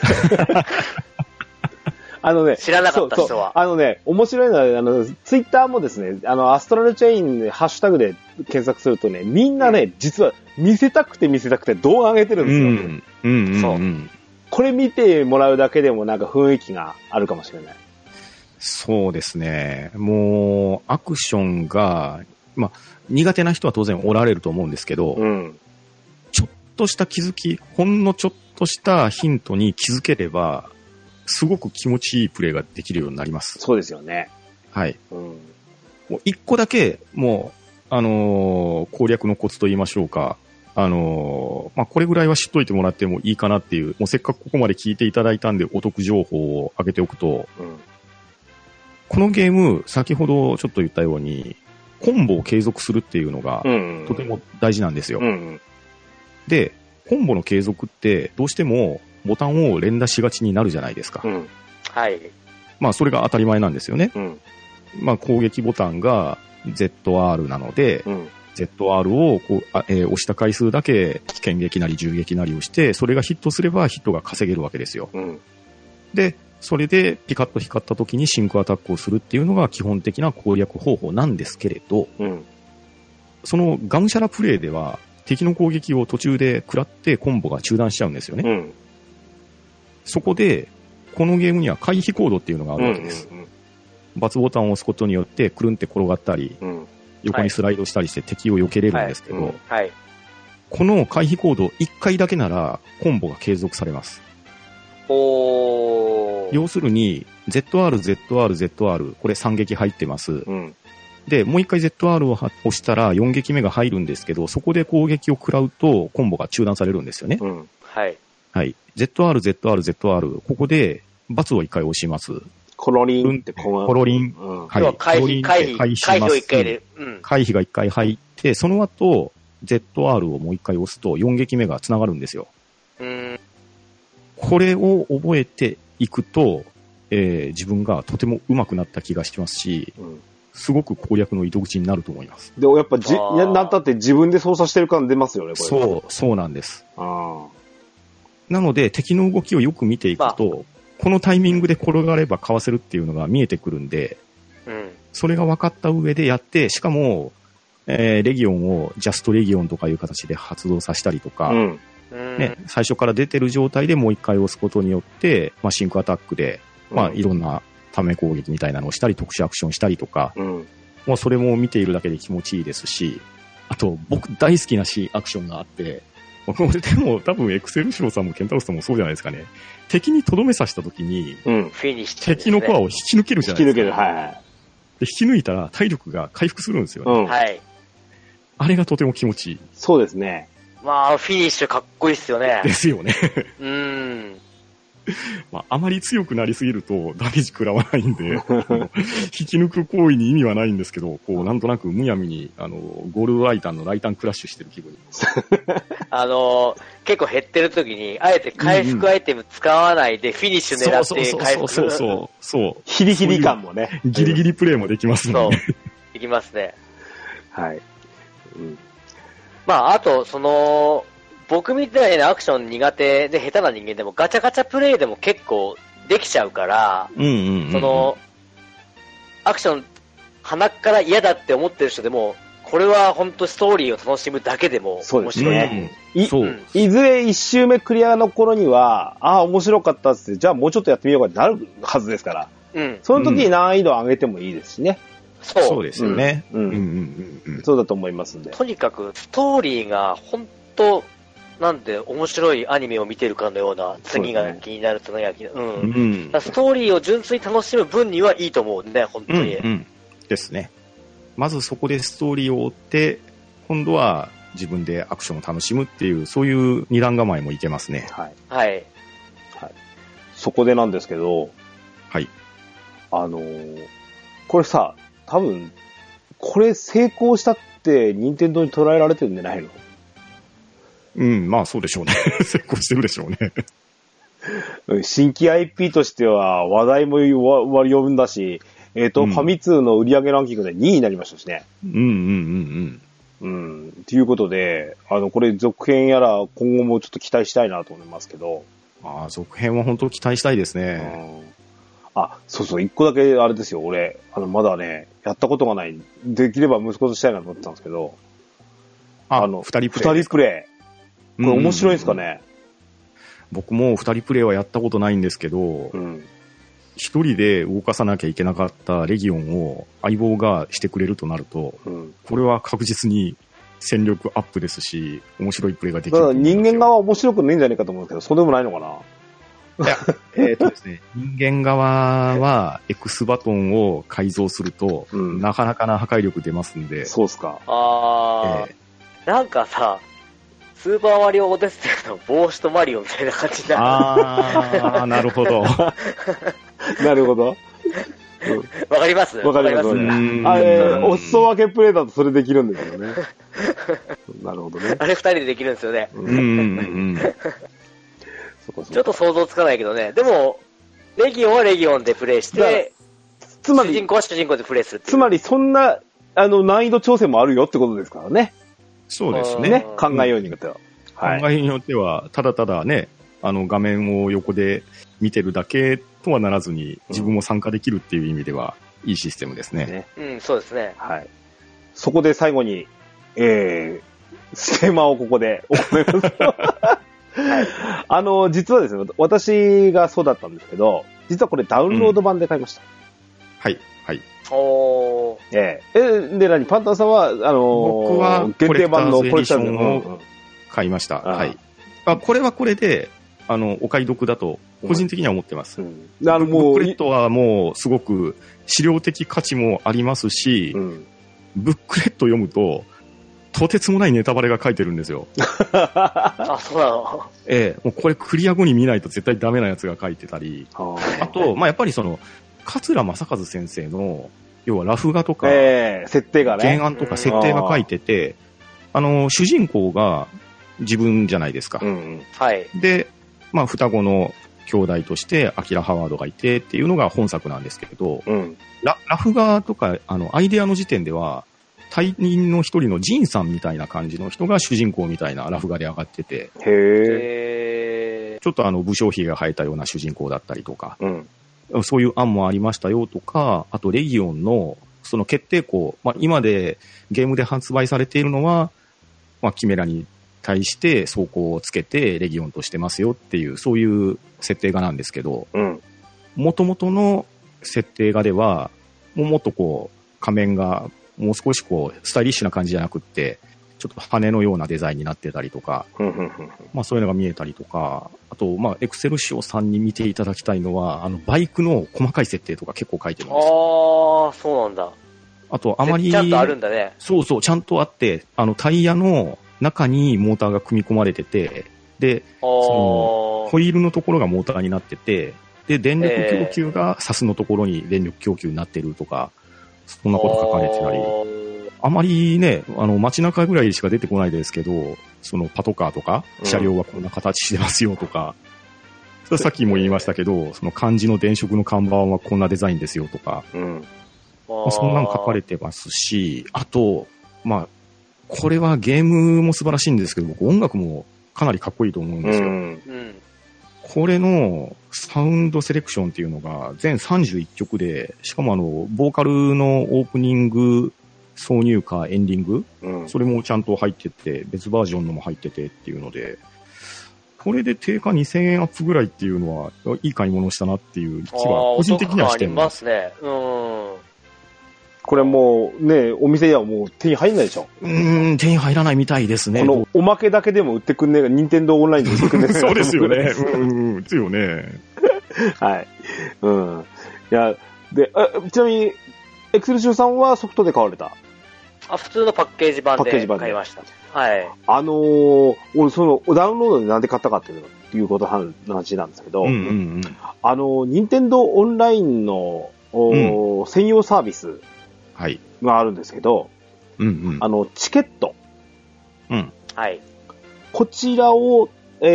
じ。知らなかった人は。 面白いのは、ツイッターもですね、アストラルチェインでハッシュタグで検索するとね、みんなね、実は見せたくて動画上げてるんですよ。これ見てもらうだけでもなんか雰囲気があるかもしれない。 そうですね。もう、アクションが、まあ、苦手な人は当然おられると思うんですけど、ちょっとした気づき、ほんのちょっとしたヒントに気づければ、すごく気持ちいいプレイができるようになります。 そうですよね。 はい。もう一個だけ、もう、攻略のコツと言いましょうか。まあ、これぐらいは知っといてもらってもいいかなっていう、もうせっかくここまで聞いていただいたんでお得情報を上げておくと、このゲーム、先ほどちょっと言ったように、コンボを継続するっていうのが、とても大事なんですよ。で、コンボの継続って、どうしてもボタンを連打しがちになるじゃないですか。 はい。 まあ、それが当たり前なんですよね。まあ、攻撃ボタンが ZR なので、ZR をこう押した回数だけ剣撃なり銃撃なりをして、それがヒットすればヒットが稼げるわけですよ。で、それでピカッと光った時にシンクアタックをするっていうのが基本的な攻略方法なんですけれど、そのがむしゃらプレイでは敵の攻撃を途中で食らってコンボが中断しちゃうんですよね。そこで、このゲームには回避コードっていうのがあるわけです。×ボタンを押すことによってくるんって転がったり、横にスライドしたりして敵を避けれるんですけど、この回避コード1回だけならコンボが継続されます。要するに ZR、これ3撃入ってます。で、もう1回 ZR を押したら4撃目が入るんですけど、そこで攻撃を食らうとコンボが中断されるんですよね。 はい。 ZR、ここで×を1回押します。 コロリンってコロリン。 はい。回避を1回で。 回避が1回入って、その後、ZR をもう1回押すと4撃目が繋がるんですよ。これを覚えていくと、自分がとても上手くなった気がしますし、すごく攻略の糸口になると思います。 でもやっぱなんたって自分で操作してる感出ますよね、これ。 そうなんです。なので、敵の動きをよく見ていくと、このタイミングで転がればかわせるっていうのが見えてくるんで、それが分かった上でやって、しかも、レギオンをジャストレギオンとかいう形で発動させたりとか、最初から出てる状態でもう一回押すことによって、まあ、シンクアタックで、まあ、いろんなため攻撃みたいなのをしたり、特殊アクションしたりとか、もうそれも見ているだけで気持ちいいですし、あと、僕大好きなアクションがあって、これでも多分エクセルシローさんもケンタロスさんもそうじゃないですかね。敵にとどめ刺した時に、敵のコアを引き抜けるじゃないですか。で引き抜いたら体力が回復するんですよね。あれがとても気持ちいい。 そうですね。 まあ、フィニッシュかっこいいっすよね。 ですよね。 まあ、あまり強くなりすぎるとダメージ食らわないんで、引き抜く行為に意味はないんですけど、こう、なんとなくむやみに、ゴールドライタンのライタンクラッシュしてる気分に。 結構減ってる時に、あえて回復アイテム使わないで、フィニッシュ狙って回復する。 そう。 ヒリヒリ感もね。 ギリギリプレイもできますもんね。 そう。できますね。 はい。 まあ、あと、僕みたいなアクション苦手で下手な人間でもガチャガチャプレイでも結構できちゃうから、アクション鼻から嫌だって思ってる人でも、これは本当ストーリーを楽しむだけでも面白いね。 いずれ1周目クリアの頃には、面白かったっつって、じゃあもうちょっとやってみようかってなるはずですから。その時に難易度を上げてもいいですしね。 そうですよね。 そうだと思いますんで。 とにかくストーリーが本当なんで面白いアニメを見てるかのような、次が気になる、次が気になる。ストーリーを純粋に楽しむ分にはいいと思うね、本当に。 ですね。まずそこでストーリーを追って、今度は自分でアクションを楽しむっていう、そういう二段構えもいけますね。 はい。 そこでなんですけど、 はい。 これさ、多分、これ成功したって任天堂に捉えられてるんじゃないの？ まあそうでしょうね。成功してるでしょうね。新規 IP としては話題も呼んだし、ファミ通の売上ランキングで2位になりましたしね。ということで、これ続編やら今後もちょっと期待したいなと思いますけど。 続編は本当期待したいですね。 そう、一個だけあれですよ、俺、まだね、やったことがない。できれば息子としたいなと思ってたんですけど。 二人プレイ。 これ面白いんですかね？ 僕も二人プレイはやったことないんですけど、一人で動かさなきゃいけなかったレギオンを相棒がしてくれるとなると、これは確実に戦力アップですし、面白いプレイができると思いますよ。 人間側は面白くないんじゃないかと思うんですけど、そうでもないのかな？ いや、ですね、人間側は X バトンを改造すると、なかなかな破壊力出ますんで。 そうっすか。 なんかさ、スーパーマリオオデッセイの帽子とマリオみたいな感じになる。 なるほど。 なるほど。 わかります？ わかります。お裾分けプレイだとそれできるんですよね。なるほどね。 あれ二人でできるんですよね。ちょっと想像つかないけどね。でも、レギオンはレギオンでプレイして、主人公は主人公でプレイする。 つまりそんな、難易度調整もあるよってことですからね。 そうですね。 考えようによっては。 考えようによっては、ただただね、画面を横で見てるだけとはならずに、自分も参加できるっていう意味では、いいシステムですね。 そうですね。 はい。そこで最後に、ステマをここで行います。実はですね、私がそうだったんですけど、実はこれダウンロード版で買いました。 はい、はい。 で、パンタンさんは、 僕は限定版のコレクションを買いました。はい。これはこれで、お買い得だと、個人的には思ってます。ブックレットはもう、すごく、資料的価値もありますし、ブックレット読むと、とてつもないネタバレが書いてるんですよ。 そうなの？ もうこれクリア後に見ないと絶対ダメなやつが書いてたり、あと、やっぱり桂正和先生の、要はラフ画とか、 設定がね。 原案とか設定が書いてて、主人公が自分じゃないですか。 はい。 で、双子の兄弟として、アキラ・ハワードがいてっていうのが本作なんですけれど、ラフ画とか、アイデアの時点では、隊員の一人のジンさんみたいな感じの人が主人公みたいなラフ画で上がってて、ちょっと武将髭が生えたような主人公だったりとか、そういう案もありましたよとか、あとレギオンのその決定項、今でゲームで発売されているのは、キメラに対して装甲をつけてレギオンとしてますよっていう、そういう設定画なんですけど、元々の設定画では、もっと仮面がもう少しスタイリッシュな感じじゃなくって、ちょっと羽のようなデザインになってたりとか、そういうのが見えたりとか、あと、エクセルシオさんに見ていただきたいのは、バイクの細かい設定とか結構書いてるんですよ。 そうなんだ。 あと、あまり。 ちゃんとあるんだね。 そう、ちゃんとあって、タイヤの中にモーターが組み込まれてて、で、 ホイールのところがモーターになってて、で、電力供給がサスのところに電力供給になってるとか、そんなこと書かれてたり、あまりね、街中ぐらいしか出てこないですけど、そのパトカーとか、車両はこんな形してますよとか、さっきも言いましたけど、その漢字の電飾の看板はこんなデザインですよとか、そんなの書かれてますし、あと、まあ、これはゲームも素晴らしいんですけど、僕音楽もかなりかっこいいと思うんですよ。これのサウンドセレクションっていうのが全31曲で、しかもボーカルのオープニング、挿入歌、エンディング、それもちゃんと入ってて、別バージョンのも入っててっていうので、これで定価2000円アップぐらいっていうのは、いい買い物したなっていう気は個人的にはしてます。 ありますね。 これもうね、お店ではもう手に入んないでしょ。 手に入らないみたいですね。 このおまけだけでも売ってくんねえが、任天堂オンラインで売ってくんねえそうですよね。ですよね。 はい。いや、で、ちなみに、エクセルシューさんはソフトで買われた？ 普通のパッケージ版で買いました。はい。 俺そのダウンロードでなんで買ったかっていうことの話なんですけど、任天堂オンラインの、専用サービスがあるんですけど、チケット。 はい。 こちらを、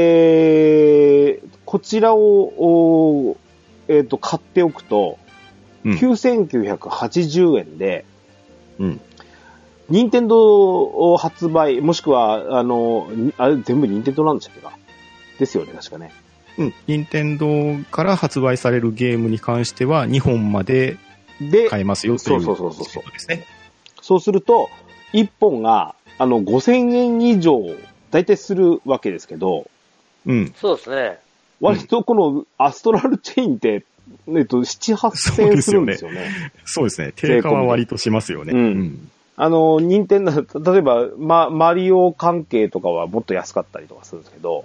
買っておくと、9980円で、任天堂発売、もしくは、あれ全部任天堂なんでしたっけかですよね、確かね。 任天堂から発売されるゲームに関しては、2本まで買えますよということですね。 そうすると、1本が、5000円以上、だいたいするわけですけど、 そうですね。 割とこのアストラルチェインって、7、8000円するんですよね。 そうですね。定価は割としますよね。 任天堂、例えば、マリオ関係とかはもっと安かったりとかするんですけど、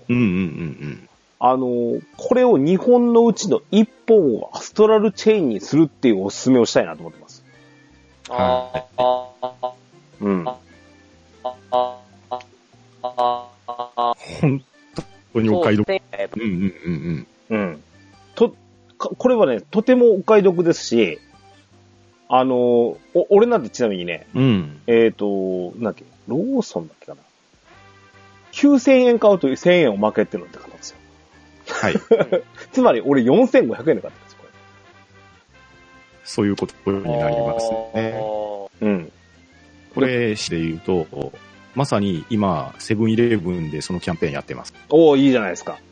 これを2本のうちの1本をアストラルチェインにするっていうおすすめをしたいなと思ってます。 本当にお買い得。 これはね、とてもお買い得ですし、俺なんてちなみにね、なんだっけ、ローソンだっけかな。9000円買うと1000円おまけってのって買ったんですよ。 はい。 つまり俺4500円で買ったんですよ、これ。 そういうことになりますね。これで言うと、まさに今、セブンイレブンでそのキャンペーンやってます。 いいじゃないですか。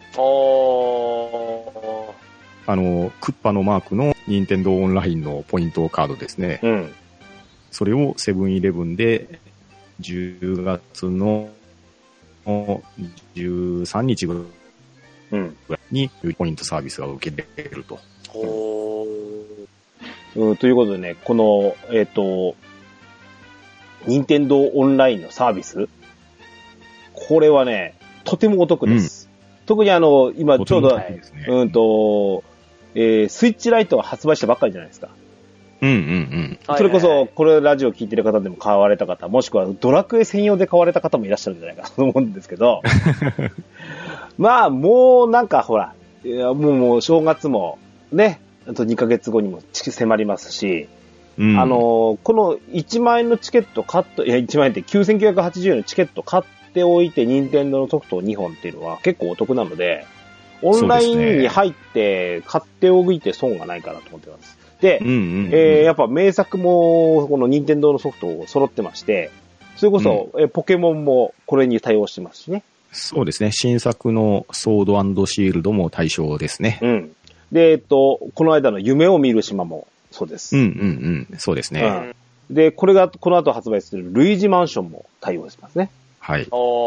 クッパのマークの任天堂オンラインのポイントカードですね。それをセブンイレブンで10月の13日ぐらいにポイントサービスが受けれると。 ということでね、この、任天堂オンラインのサービス、これはね、とてもお得です。特に今ちょうど、スイッチライトが発売したばっかりじゃないですか。それこそ、これラジオ聞いてる方でも買われた方、もしくはドラクエ専用で買われた方もいらっしゃるんじゃないかと思うんですけど、まあ、もうなんかほら、もう正月もね、あと2ヶ月後にも迫りますし、この1万円のチケット1万円って9980円のチケット買っておいて、任天堂のソフトを2本っていうのは結構お得なので、オンラインに入って買っておいて損がないかなと思ってます。で、やっぱ名作もこの任天堂のソフトを揃ってまして、それこそ、ポケモンもこれに対応してますしね。 そうですね。新作のソード&シールドも対象ですね。 で、この間の夢を見る島もそうです。 そうですね。 で、この後発売するルイージマンションも対応しますね。 はい。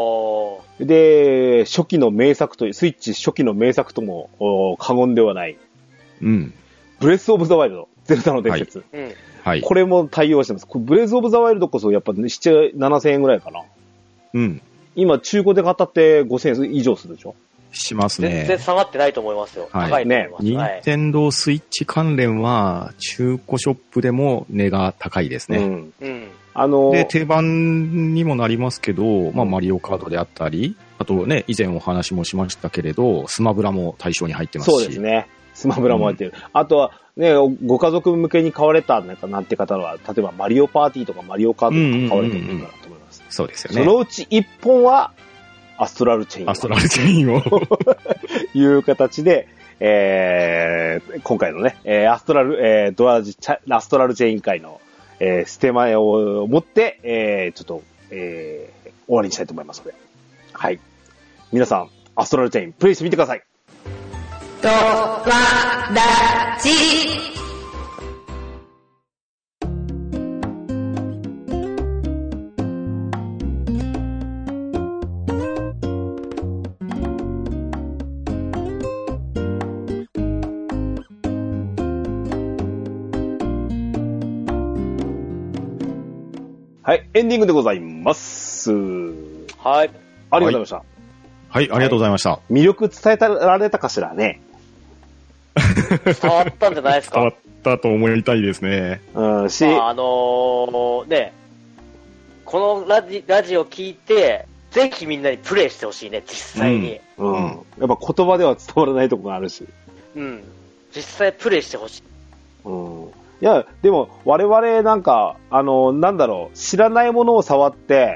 で、スイッチ初期の名作とも過言ではない。ブレスオブザワイルド、ゼルダの伝説。これも対応してます。ブレスオブザワイルドこそやっぱ7、7000円ぐらいかな。今中古で買ったって5000円以上するでしょ？ しますね。 全然下がってないと思いますよ。高いと思います。 任天堂スイッチ関連は中古ショップでも値が高いですね。で、定番にもなりますけど、マリオカードであったり、 あとね、以前お話もしましたけれど、スマブラも対象に入ってますし。 そうですね。スマブラも入ってる。あとは、ね、ご家族向けに買われたなんて方は、例えばマリオパーティーとかマリオカートとか買われてるのかなと思います。 そうですよね。 そのうち1本は、アストラルチェイン。 アストラルチェインを。 いう形で、今回のね、アストラルチェイン会の、捨て前を持って、ちょっと、終わりにしたいと思いますので。はい。皆さん、アストラルチェイン、プレイしてみてください。 とわらじ。 はい、エンディングでございます。 はい。 ありがとうございました。 はい、ありがとうございました。 魅力伝えられたかしらね。 伝わったんじゃないですか。 伝わったと思いたいですね。 ね、このラジオ聞いて、ぜひみんなにプレイしてほしいね、実際に。 やっぱ言葉では伝わらないところがあるし。 実際プレイしてほしい。 いや、でも、我々なんか、なんだろう、知らないものを触って、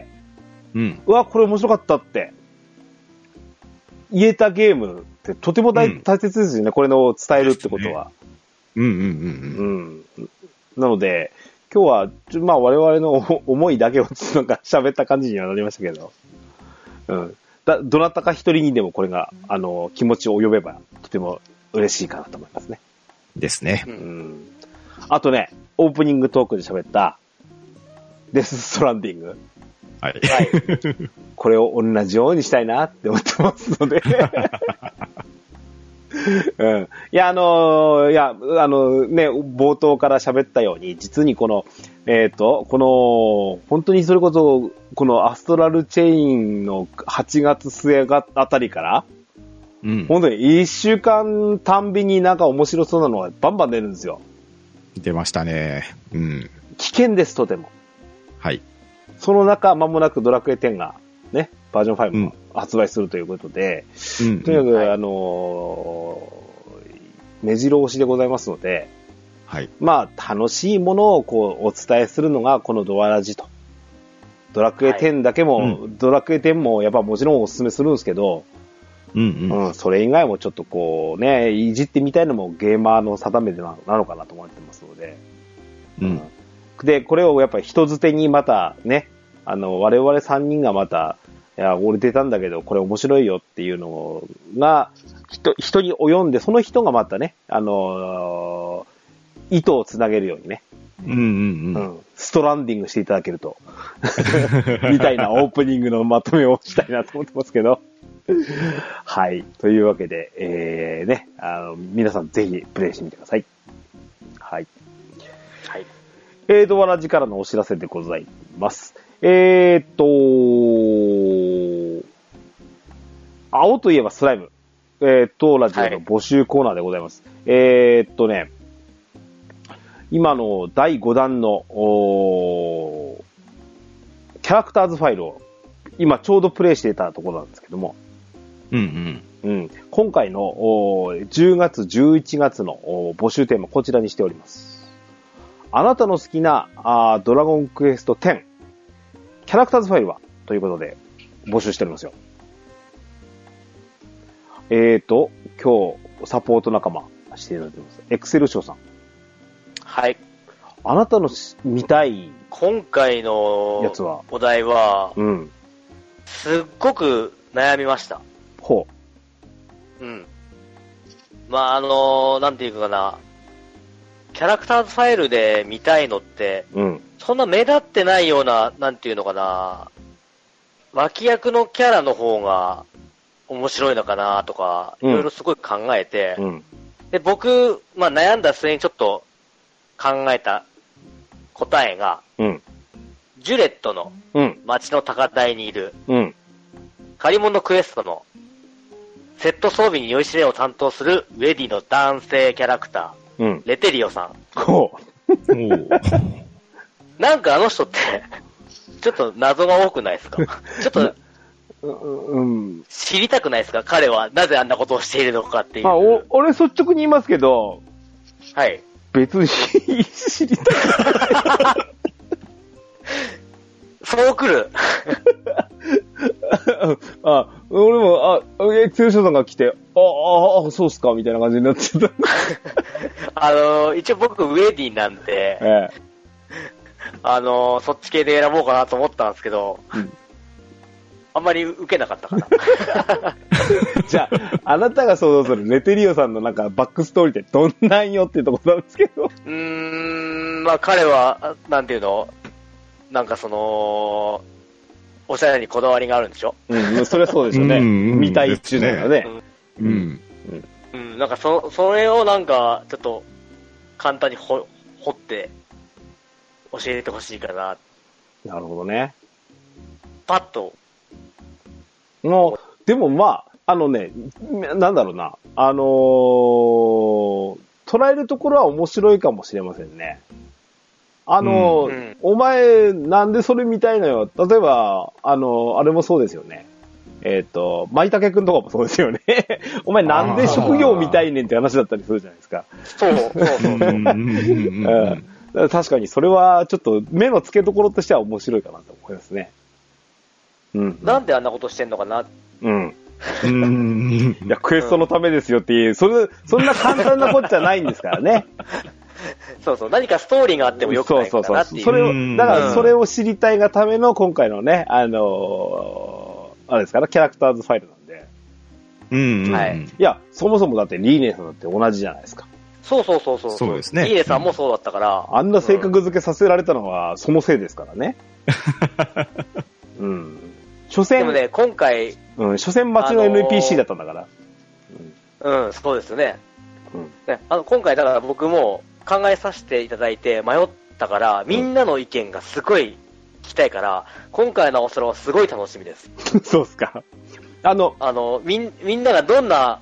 うわ、これ面白かったって、言えたゲームってとても大切ですよね、これを伝えるってことは。なので、今日は、まあ我々の思いだけをなんか喋った感じにはなりましたけど、どなたか一人にでもこれが、気持ちを及べば、とても嬉しいかなと思いますね。 ですね。 あとね、オープニングトークで喋った、デスストランディング。 はい。 これを同じようにしたいなって思ってますので。いや、冒頭から喋ったように、実にこの、本当にそれこそ、このアストラルチェインの8月末あたりから、本当に1週間たんびになんか面白そうなのがバンバン出るんですよ。 出ましたね。 危険です、とても。 はい。 その中、間もなくドラクエ10が、ね、バージョン5も発売するということで、とにかく、目白押しでございますので、まあ、楽しいものをこう、お伝えするのが、このドアラジと。ドラクエ10だけも、ドラクエ10もやっぱもちろんお勧めするんですけど、それ以外もちょっとこうね、いじってみたいのもゲーマーの定めなのかなと思ってますので。で、これをやっぱり人づてにまたね、我々3人がまた、いや、俺出たんだけど、これ面白いよっていうのが、人に及んで、その人がまたね、糸をつなげるようにね、ストランディングしていただけると、みたいなオープニングのまとめをしたいなと思ってますけど。はい。というわけで、皆さんぜひプレイしてみてください。はい。 はい。 ドアラジからのお知らせでございます。青といえばスライム。当ラジオの募集コーナーでございます。今の第5弾の、キャラクターズファイルを、今ちょうどプレイしていたところなんですけども、今回の10月、11月の募集テーマ、こちらにしております。あなたの好きなドラゴンクエスト10、キャラクターズファイルはということで募集しておりますよ。今日サポート仲間していただいてます。エクセルショーさん。 はい。 あなたの見たい今回のやつはお題は、すっごく悩みました。 ほう。まあなんていうかな、キャラクターズファイルで見たいのって、そんな目立ってないような、なんていうのかな、脇役のキャラの方が面白いのかなとか、いろいろすごい考えて、で、僕、まあ悩んだ末にちょっと考えた答えが、ジュレットの街の高台にいる、借り物クエストのセット装備に酔いしれを担当するウェディの男性キャラクター、レテリオさん。なんかあの人って、ちょっと謎が多くないですか？ちょっと、 知りたくないですか？彼はなぜあんなことをしているのかっていう。 俺率直に言いますけど、 はい。 別に知りたくない。 そう来る。 俺も、エクセルショーさんが来て、そうっすかみたいな感じになっちゃった。 一応僕ウェディなんで、そっち系で選ぼうかなと思ったんですけど、あんまり受けなかったかな。 じゃあ、あなたが想像するレテリオさんのなんかバックストーリーってどんなんよっていうところなんですけど。 まあ彼は、なんていうの、なんかおしゃれにこだわりがあるんでしょ？ それはそうでしょうね。見たいっていうのがね。 なんかそれをなんか、ちょっと、簡単に掘って、教えてほしいかな。 なるほどね。 パッと。 でもまあ、なんだろうな。捉えるところは面白いかもしれませんね。お前、なんでそれ見たいのよ。例えば、あれもそうですよね。舞竹くんとかもそうですよね。お前なんで職業見たいねんって話だったりするじゃないですか。 そう。 確かにそれはちょっと目の付けどころとしては面白いかなと思いますね。 なんであんなことしてんのかな。 いや、クエストのためですよっていう、そんな簡単なことじゃないんですからね。 そう、何かストーリーがあってもよくないかなっていう。 それを、だからそれを知りたいがための今回のね、あれですかね、キャラクターズファイルなんで。 はい。 いや、そもそもだってリーネさんだって同じじゃないですか。 そうそうですね。 リーネさんもそうだったから。 あんな性格付けさせられたのはそのせいですからね。所詮。 でもね、今回。 所詮町の NPC だったんだから。 そうですよね。今回だから僕も考えさせていただいて迷ったから、みんなの意見がすごい聞きたいから、今回の青空はすごい楽しみです。 そうっすか。 みんながどんな、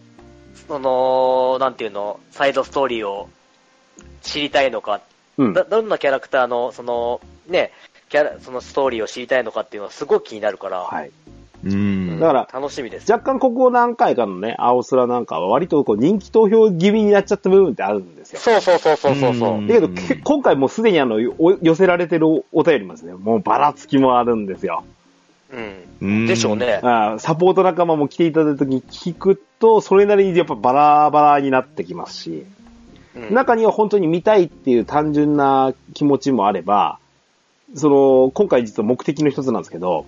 なんていうの、サイドストーリーを知りたいのか、どんなキャラクターの、そのストーリーを知りたいのかっていうのはすごく気になるから、 はい。だから楽しみです。 若干ここ何回かのね、青空なんかは割と人気投票気味になっちゃった部分ってあるんですよ。 そう。だけど、今回もうすでに寄せられてるお便りもですね、もうばらつきもあるんですよ。 でしょうね。 サポート仲間も来ていただいたときに聞くと、それなりにやっぱバラバラになってきますし、中には本当に見たいっていう単純な気持ちもあれば、今回実は目的の一つなんですけど、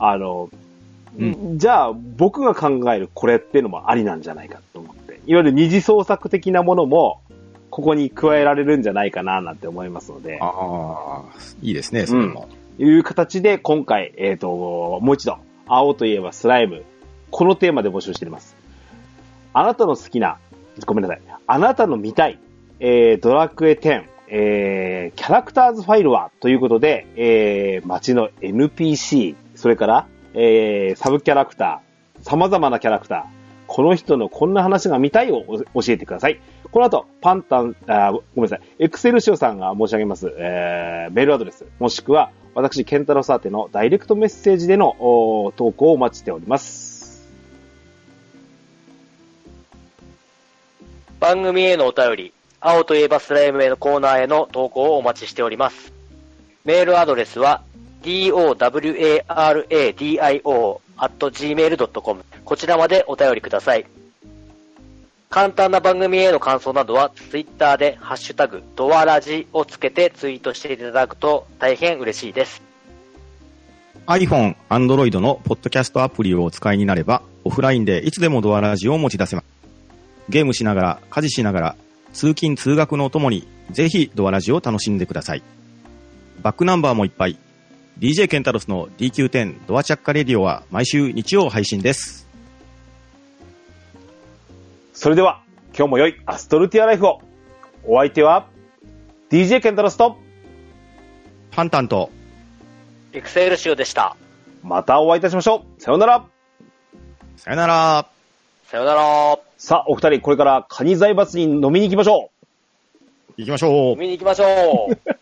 じゃあ僕が考えるこれっていうのもありなんじゃないかと思って、いわゆる二次創作的なものもここに加えられるんじゃないかななんて思いますので。 いいですね、それも。 いう形で今回、もう一度、青といえばスライム、このテーマで募集しています。あなたの好きな、ごめんなさい、あなたの見たい、ドラクエ10、キャラクターズファイルはということで、街の NPC、それから、サブキャラクター、様々なキャラクター、この人のこんな話が見たいを教えてください。この後、ごめんなさい、エクセルシオさんが申し上げます、メールアドレス、もしくは、私、ケンタロウサーテのダイレクトメッセージでの投稿をお待ちしております。 番組へのお便り、青といえばスライムへのコーナーへの投稿をお待ちしております。メールアドレスは、dowaradio@gmail.com こちらまでお便りください。簡単な番組への感想などはツイッターでハッシュタグドアラジをつけてツイートしていただくと大変嬉しいです。 iPhone、Android のポッドキャストアプリをお使いになればオフラインでいつでもドアラジを持ち出せます。ゲームしながら家事しながら通勤通学のお供にぜひドアラジを楽しんでください。バックナンバーもいっぱい。DJ ケンタロスの DQ10 ドアチャッカレディオは毎週日曜配信です。 それでは今日も良いアストルティアライフを。お相手は DJ ケンタロスとパンタンとエクセルシオでした。 またお会いいたしましょう。さようなら。 さよなら。 さよなら。 さあお二人これからカニ財閥に飲みに行きましょう。 行きましょう。 飲みに行きましょう。